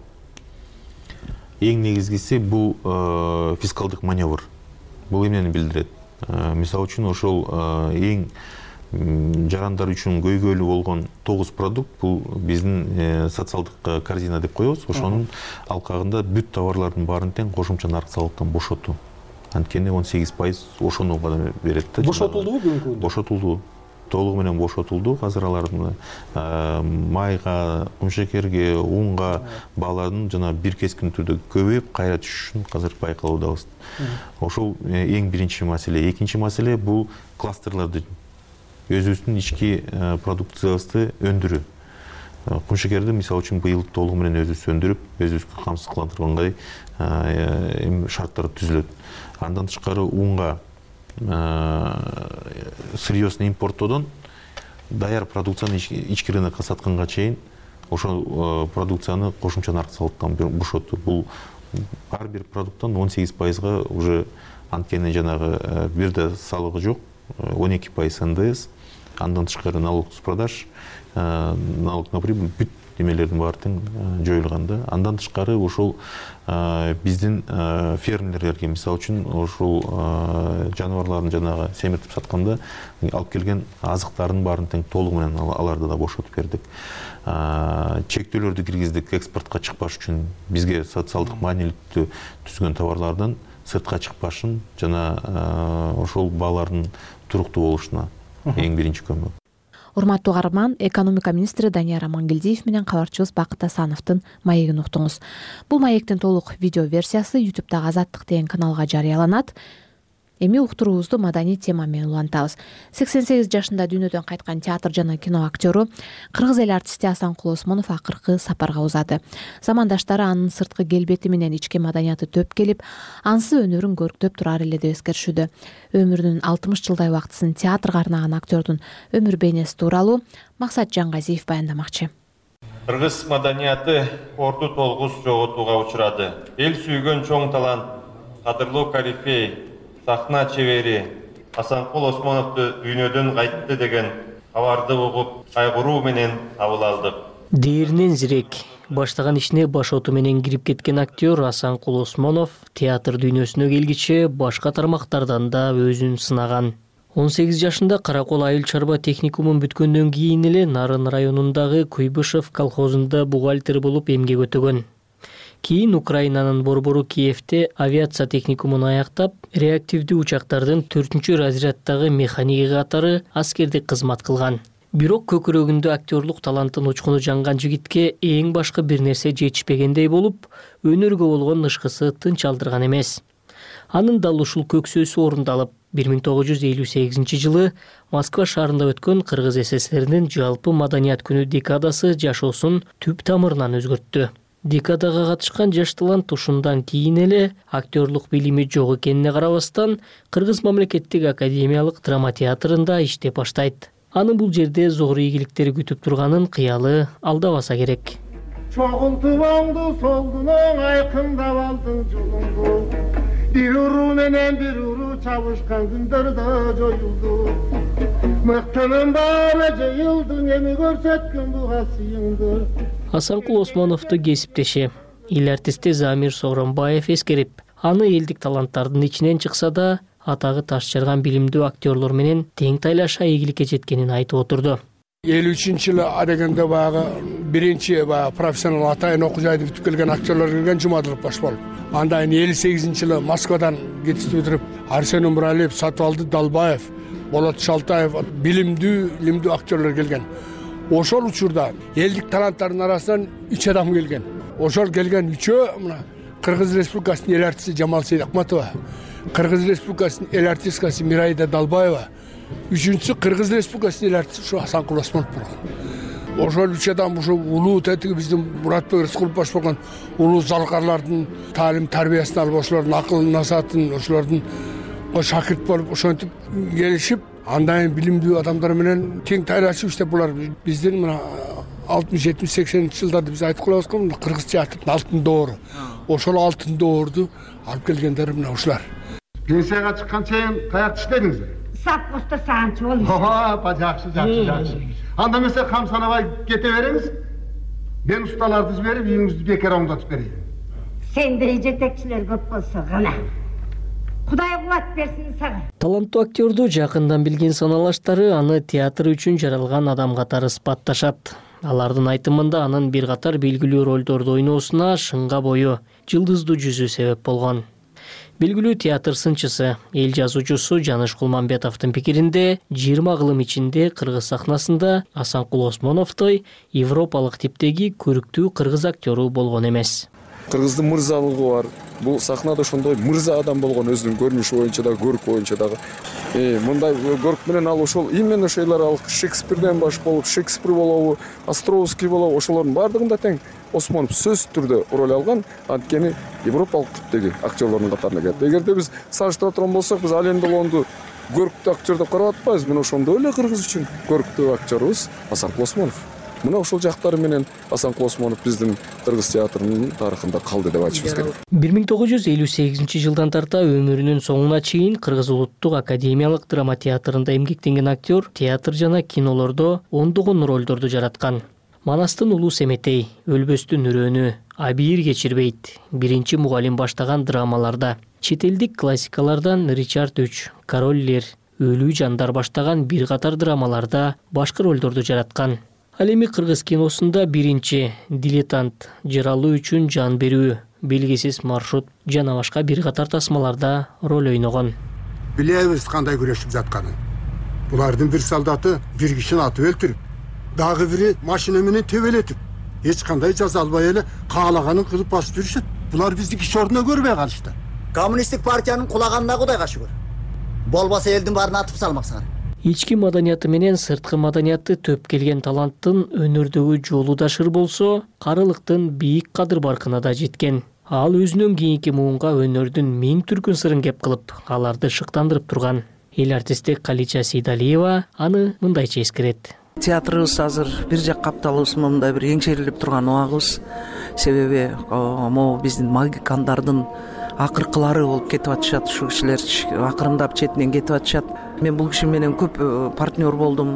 S7: Эң негизгиси бул фискалдык маневр. Бул эмнени билдирет? Мисалы үчүн ошол эң жарандар үчүн көйгөйлүү болгон тогуз продукт, бул биздин социалдык корзина деп коебуз. Ошонун алкагында бүт товарлардын баарын тең кошумча нарк салыктан бошотуу. Анткени он сегиз пайыз ошону гана берет да.
S6: Бошотулдубу бүгүнкү күндө?
S7: Бошотулду. Толугу менен бошотулду. Азыр алардын майга, кумшекерге, унга баалардын жана бир кескин түрдө көбөйүп кайра түшүшүн азыр байкалуудабыз. Ошол эң биринчи маселе. Экинчи маселе бул кластерларды өзүбүздүн ички продукциябызды өндүрүү. Кумшекерди мисалы үчүн быйыл толугу менен өзүбүз өндүрүп, өзүбүзгө камсыздандыргандай шарттар түзүлөт. Андан тышкары унга сырьёсын импорттоодон даяр продукцияны ички рынокко сатканга чейин ошол продукцияны кошумча нарк салыктан бошотуу. Бул ар бир продукттан он сегиз пайызга уже анткени жанагы бир да салыгы жок, он эки пайыз эн дэ эс, андан тышкары налог с продаж, налог на прибыль, бүт немелердин баары тең жоюлган да. Андан тышкары ошол биздин фермерлерге мисалы үчүн ошол жаныбарларын жанагы семиртип сатканда алып келген азыктардын баарын тең толугу менен аларды да бошотуп бердик. Чектөөлөрдү киргиздик экспортко чыкпаш үчүн, бизге социалдык маанилүүлүктү түзгөн товарлардын сыртка чыкпашын жана ошол баалардын туруктуу болушуна эң биринчи көмөк.
S2: Урматтуу каарман, экономика министри Данияр Амангелдиев менен кабарчыбыз Бакыт Асановдун маегин уктуңуз. Бул маектин толук видео версиясы ютубтагы Азаттык деген каналга жарыяланат. Эми уктуруубузду маданий тема менен улантабыз. сексен сегиз жашында дүйнөдөн кайткан театр жана кино актёру, кыргыз эл артисти Асанкул Осмонов акыркы сапарга узады. Замандаштары анын сырткы келбети менен ички маданияты төп келип, ансыз өнөрүн көрктөп турар эле деп эскеришүүдө. Өмүрүнүн алтымыш жылдай убактысын театрга арнаган актёрдун өмүр бейнеси тууралуу Максат Жангазиев баяндамакчы.
S3: Кыргыз маданияты орду толгус жоготууга учурады. Эл сүйгөн чоң талант, кадырлуу корифей, сахна чебери Асанкул Осмоновду дүйнөдөн кайтты деген кабарды угуп, кайгыруу менен кабыл алдык.
S4: Дээринен зирек баштаган ишине башоту менен кирип кеткен актер Асанкул Осмонов театр дүйнөсүнө келгиче башка тармактардан да өзүн сынаган. он сегиз жашында Каракол айыл чарба техникумун бүткөндөн кийин эле Нарын районундагы Куйбышев колхозунда бухгалтер болуп эмгек өтөгөн. Кийин Украинанын борбору Киевде авиация техникумун аяктап, реактивдүү учактардын төртүнчү разряддагы механиги катары аскердик кызмат кылган. Бирок көкүрөгүндө актерлук талантын учкуну жанган жигитке эң башка бир нерсе жетишпегендей болуп, өнөргө болгон ышкысы тынч алдырган эмес. Анын дал ушул көксөөсү орундалып, бир миң тогуз жүз элүү сегизинчи жылы Москва шаарында өткөн Кыргыз СССРинин жалпы маданият күнү декадасы жашоосун түп тамырынан өзгөрттү. Декадага катышкан жаш талант ушундан кийин эле актерлук билими жок экенине карабастан Кыргыз мамлекеттик академиялык драма театрында иштеп баштайт. Аны бул жерде зор ийгиликтер күтүп турганын кыялы алдабаса керек.
S9: Чогултуп оңду солдуну айкындап алдың жолуңду. Бир уру менен бир уру чабышкан күндөрдө жоюлду. Мыктынын баары жыйылдың эми көрсөткөн буга сыйыңды.
S4: Асанкул Осмоновду кесиптеши эл артисти Замир Сооронбаев эскерип, аны элдик таланттардын ичинен чыкса да, атагы таш жарган билимдүү актерлор менен тең тайлаша ийгиликке жеткенин айтып отурду.
S10: элүү үчүнчү жылы адегенде баягы биринчи баягы профессионал атайын окуу жайды бүтүп келген актерлор келген Жумадылов баш болуп. Андан кийин элүү сегизинчи жылы Москвадан кетип бүтүрүп Арсен Умралиев, Сатыбалды Далбаев, Болот Шалтаев билимдүү, илимдүү актерлор келген. Ошол учурда элдик таланттардын арасынан үч адам келген. Ошол келген үчөө мына Кыргыз Республикасынын эл артисти Жамал Сейдакматова, Кыргыз Республикасынын эл артисткасы Мирайда Далбаева, үчүнчүсү Кыргыз Республикасынын эл артисти ушу Асанкул Осмонов болгон. Ошол үч адам ушу улуу тетиги биздин Муратбек Рыскулов баш болгон улуу залкарлардын таалим тарбиясын алып, ошолордун акыл насаатын, ошолордун шакирт болуп ошентип келишип, андан кийин билимдүү адамдар менен тең тайлашып иштеп булар биздин мына алтымыш жетимиш сексенинчи жылдарда биз айтып калабыз го, Кыргыз театрынын алтын доору. Ошол алтын доорду алып келгендер мына ушулар.
S9: Пенсияга чыккан чейин каякта иштедиңиз?
S23: Саппоста саанчы болуп.
S9: Ооба, жакшы, жакшы, жакшы. Анда эмесе кам санабай кете бериңиз. Мен усталарды жиберип, үйүңүздү бекер оңдотуп берейин.
S23: Сендей жетекчилер көп болсо гана. Кудай кубат берсин сага.
S4: Таланттуу актерду жакындан билген саналаштары аны театр үчүн жаралган адам катары сыпатташат. Алардын айтымында анын бир катар белгилүү ролдорду ойноосуна шыңга бою, жылдыздуу жүзү себеп болгон. Белгилүү театр сынчысы, эл жазуучусу Жаныш Кулманбетовдун пикиринде, жыйырма кылым ичинде кыргыз сахнасында Асанкул Осмоновдой европалык типтеги көрүктүү кыргыз актеру болгон эмес.
S24: Кыргыздын мырзалыгы бар. Бул сахнада ошондой мырза адам болгон, өзүнүн көрүнүшү боюнча да, көрк боюнча дагы. Э, мындай көрк менен ал ошол именно ошойлор ал Шекспирден баш болуп, Шекспир болобу, Островский болобу, ошолордун баардыгында тең Осмонов сөзсүз түрдө роль алган, анткени европалык типтеги актерлордун катарына кирет. Эгерде биз салыштыра турган болсок, биз Ален Делонду көрктүү актер деп карап атпайбыз. Мына ошондой эле кыргыз үчүн көрктүү актерибиз Асанкул Осмонов. Мына ошол жактары менен Асанкул Осмонов биздин кыргыз театрынын тарыхында калды деп айтышыбыз керек.
S4: бир миң тогуз жүз элүү сегизинчи жылдан тарта өмүрүнүн соңуна чейин Кыргыз улуттук академиялык драма театрында эмгектенген актер театр жана кинолордо ондогон ролдорду жараткан. Манастын улуу Семетей, Өлбөстүн үрөөнү, Абийир кечирбейт, биринчи мугалим баштаган драмаларда, чет элдик классикалардан Ричард үч, Король Лир, Өлүү жандар баштаган бир катар драмаларда башкы ролдорду жараткан. Ал эми кыргыз киносунда биринчи Дилетант, Жаралуу үчүн жан берүү, Белгисиз маршрут жана башка бир катар тасмаларда роль ойногон.
S9: Билебиз кандай күрөшүп жатканын. Булардын бир солдаты бир кишини атып өлтүрүп, дагы бири машина менен тебелетип, эч кандай жаза албай эле каалаганын кылып басып жүрүшөт. Булар бизди киши ордуна көрбөй калышты.
S25: Коммунисттик партиянын кулаганына Кудайга шүгүр. Болбосо элдин баарын атып салмаксыңар.
S4: Ички маданияты менен сырткы маданияты төп келген таланттын өнөрдөгү жолу да шыр болсо, карылыктын бийик кадыр баркына да жеткен. Ал өзүнөн кийинки муунга өнөрдүн миң түркүн сырын кеп кылып, аларды шыктандырып турган. Эл артисти Калича Сейдалиева аны мындайча эскерет.
S26: Театрыбыз азыр бир жак капталыбыз мындай бир еңчерилип турган убагыбыз. Себеби могу биздин магикандардын акыркылары болуп кетип атышат, ушу кишилер акырындап четинен кетип атышат. Мен бул киши менен көп партнер болдум.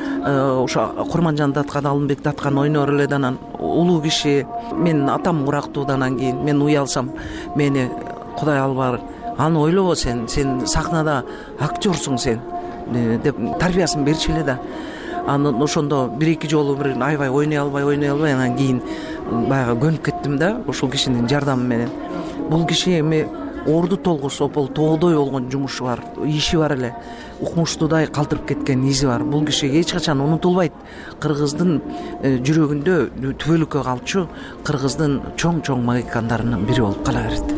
S26: Ошо Курманжан Даткан, Алымбек Даткан ойнор эле анан улуу киши. Мен атам курактуудан кийин мен уялсам, мени Кудай албар. Аны ойлобо сен, сен сахнада актерсуң сен. деп тарбиясын берчү эле да. Анан ошондо бир эки жолу бир аябай ойной албай ойной албай анан кийин баягы көнүп кеттим да ушул кишинин жардамы менен. Бул киши эми орду толгуш опол тоодой болгон жумушу бар, иши бар эле. Укмуштуудай калтырып кеткен изи бар. Бул киши эч качан унутулбайт. Кыргыздын жүрөгүндө түбөлүккө калчу кыргыздын чоң-чоң магикандарынын бири болуп кала берет.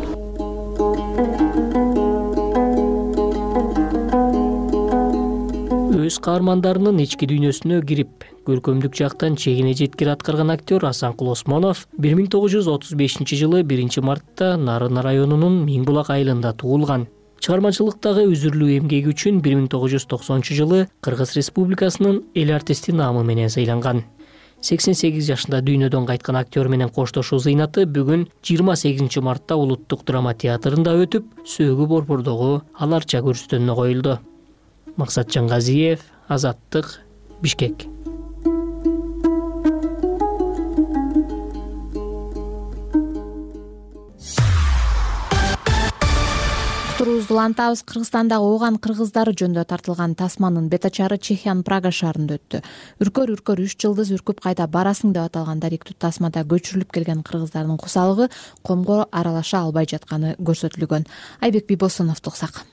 S4: Өз каармандарынын ички дүйнөсүнө кирип, көркөмдүк жактан чегине жеткир аткарган актер Асанкул Осмонов бир миң тогуз жүз отуз бешинчи жылы биринчи мартта Нарын районунун Миңбулак айылында туулган. Чыгармачылыктагы үзүрлүү эмгеги үчүн бир миң тогуз жүз токсонунчу жылы Кыргыз Республикасынын эл артисти наамы менен сыйланган. сексен сегиз жашында дүйнөдөн кайткан актер менен коштошуу зыйнаты бүгүн жыйырма сегизинчи мартта Улуттук драма театрында өтүп, Сөөгү борбордогу аларча көрүстөнүнө коюлду. Максат Жаңгазиев, Азаттык, Бишкек.
S2: Турубузду улантабыз. Кыргызстандагы ооган кыргыздары жөнүндө тартылган тасманын бетачары Чехиянын Прага шаарында өттү. Үркөр үркөр үч жылдыз үркүп кайда барасың деп аталган даректүү тасмада көчүрүлүп келген кыргыздардын кусалыгы комго аралаша албай жатканы көрсөтүлгөн. Айбек Бибосунов туксак.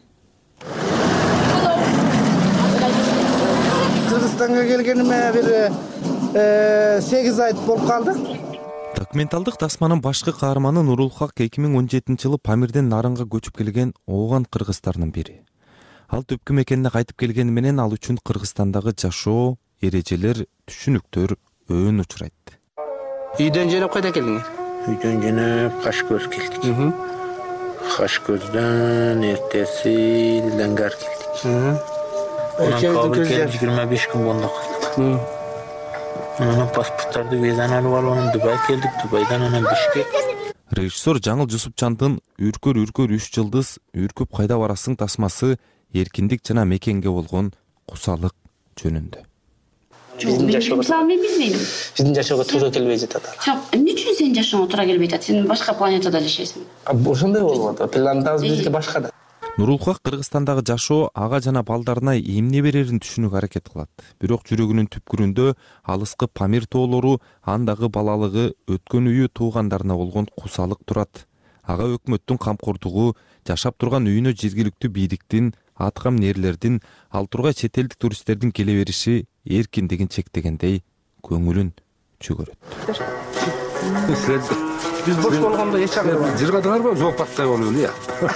S8: Кыргызстанга келгениме бир сегиз ай болуп калды.
S11: Документалдык тасманын башкы каарманы Нурулхак эки миң он жетинчи жылы Памирден Нарынга көчүп келген ооган кыргыздарынын бири. Ал төпкү мекенине кайтып келгени менен ал үчүн Кыргызстандагы жашоо, эрежелер, түшүнүктөр өөн учурайт.
S8: Үйдөн жөнөп кайда келдиңер?
S12: Үйдөн жөнөп Кашкөз келдик. Кашкөздөн эртеси Ленгар келдик. Онан келип жыйырма беш күн болду калдык. Анан паспорттарды визаны алып алып анан Дубай келдик, Дубайдан анан Бишкек.
S11: Режиссер Жаңыл Жусупчандын Үркөр үркөр үч жылдыз үркүп кайда барасың тасмасы эркиндик жана мекенге болгон кусалык жөнүндө.
S12: Биздин жашоого мен билбейм. Биздин жашоого туура келбей жатат. Жок, эмне үчүн сенин жашооңо туура келбей жатат? Сен башка планетада жашайсың.
S8: Ошондой болуп атат. Пландабыз бизге башка да.
S11: Нурулхак Кыргызстандагы жашоо ага жана балдарына эмне берерин түшүнүүгө аракет кылат. Бирок жүрөгүнүн түпкүрүндө алыскы Памир тоолору, андагы балалыгы, өткөн үйү туугандарына болгон кусалык турат. Ага өкмөттүн камкордугу, жашап турган үйүнө жергиликтүү бийликтин, аткам нээрлердин, ал тургай чет элдик туристтердин келе бериши эркиндигин чектегендей көңүлүн чөгөрөт.
S8: Биз бош болгондо эч жагы
S13: жыргадыңарбы? Зоопарктай болуп эле.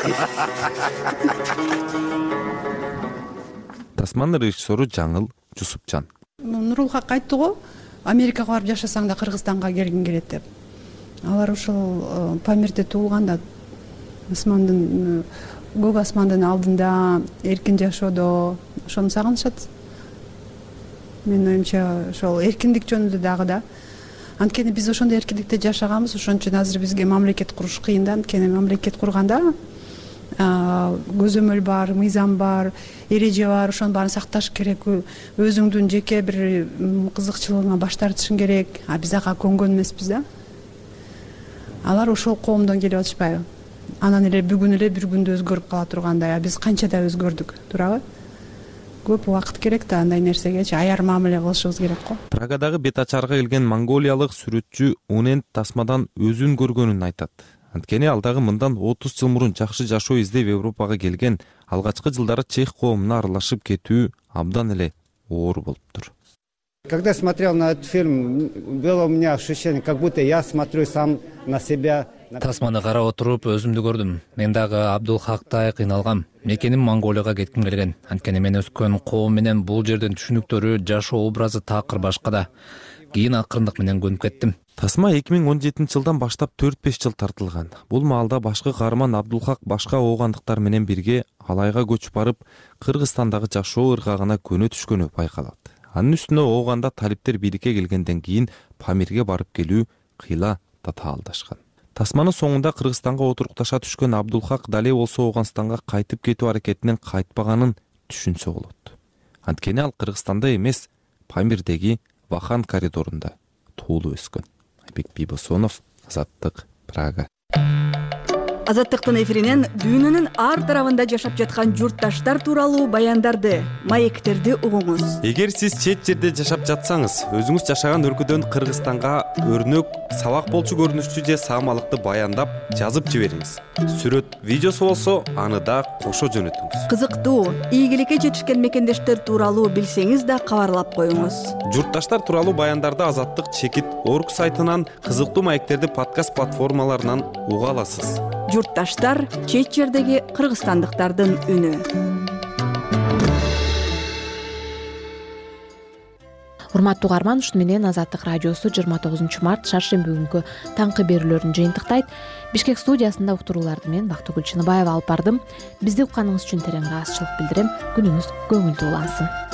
S11: Тасман режиссеру Жаңыл Жусупчан.
S14: Нурулхак айтты го, Америкага барып жашасаң да Кыргызстанга келгиң келет деп. Алар ошол Памирде туулган да, асмандын, көк асмандын алдында эркин жашоодо ошону сагынышат. Менин оюмча ошол эркиндик жөнүндө дагы да. Анткени биз ошондой эркиндикте жашаганбыз, ошон үчүн азыр бизге мамлекет куруш кыйын да. Анткени мамлекет курганда көзөмөл бар, мыйзам бар, эреже бар, ошонун баарын сакташ керек. Өзүңдүн жеке бир кызыкчылыгыңа баш тартышың керек. А биз ага көнгөн эмеспиз да. Алар ошол коомдон келип атышпайбы? Анан эле бүгүн эле бир күндө өзгөрүп кала тургандай. А биз канча да өзгөрдүк, туурабы? Көп убакыт керек да андай нерсегечи аяр мамиле кылышыбыз керек го.
S11: Прагадагы бет ачарга келген монголиялык сүрөтчү Унент тасмадан өзүн көргөнүн айтат. Анткени ал дагы мындан отуз жыл мурун жакшы жашоо издеп Европага келген, алгачкы жылдары чех коомуна аралашып кетүү абдан эле оор болуптур.
S15: Когда смотрел на этот фильм, было у меня ощущение, как будто я смотрю сам на себя.
S27: Тасманы карап отуруп өзүмдү көрдүм. Мен дагы Абдулхактай кыйналгам. Мекеним Монголияга кетким келген. Анткени мен өскөн коом менен бул жердин түшүнүктөрү, жашоо образы такыр башка да. Кийин акырындык менен көнүп кеттим.
S11: Тасма эки миң он жетинчи жылдан баштап төрт беш жыл тартылган. Бул маалда башкы каарман Абдулхак башка оогандыктар менен бирге Алайга көчүп барып, Кыргызстандагы жашоо ыргагына көнө түшкөнү байкалат. Анын үстүнө ооганда талиптер бийликке келгенден кийин Памирге барып келүү кыйла татаалдашкан. Тасманын соңунда Кыргызстанга отурукташа түшкөн Абдулхак дале болсо Ооганстанга кайтып кетүү аракетинен кайтпаганын түшүнсө болот. Анткени ал Кыргызстанда эмес, Памирдеги Вахан коридорунда туулуп өскөн. Айбек Бибосунов, Азаттык, Прага.
S5: Азаттыктын эфиринен дүйнөнүн ар тарабында жашап жаткан журтташтар тууралуу баяндарды, маектерди угуңуз.
S11: Эгер сиз чет жерде жашап жатсаңыз, өзүңүз жашаган өлкөдөн Кыргызстанга өрнөк, сабак болчу көрүнүштүү же саамалыкты баяндап жазып жибериңиз. Сүрөт, видеосу болсо, аны да кошо жөнөтүңүз.
S5: Кызыктуу, ийгиликке жетишкен мекендештер тууралуу билсеңиз да кабарлап коюңуз.
S11: Журтташтар тууралуу баяндарды Азаттык чекит орг сайтынан, кызыктуу маектерди подкаст платформаларынан уга аласыз.
S5: Журтташтар чет жердеги кыргызстандыктардын үнү.
S2: Урматтуу угарман, ушуну менен Азаттык радиосу жыйырма тогузунчу март шаршемби күнкү таңкы берүүлөрүн жыйынтыктайт. Бишкек студиясында уктурууларды мен Бактыгүл Чыныбаева алып бардым. Бизди укканыңыз үчүн терең ыраазычылык билдирем. Күнүңүз көңүлдүү улансын.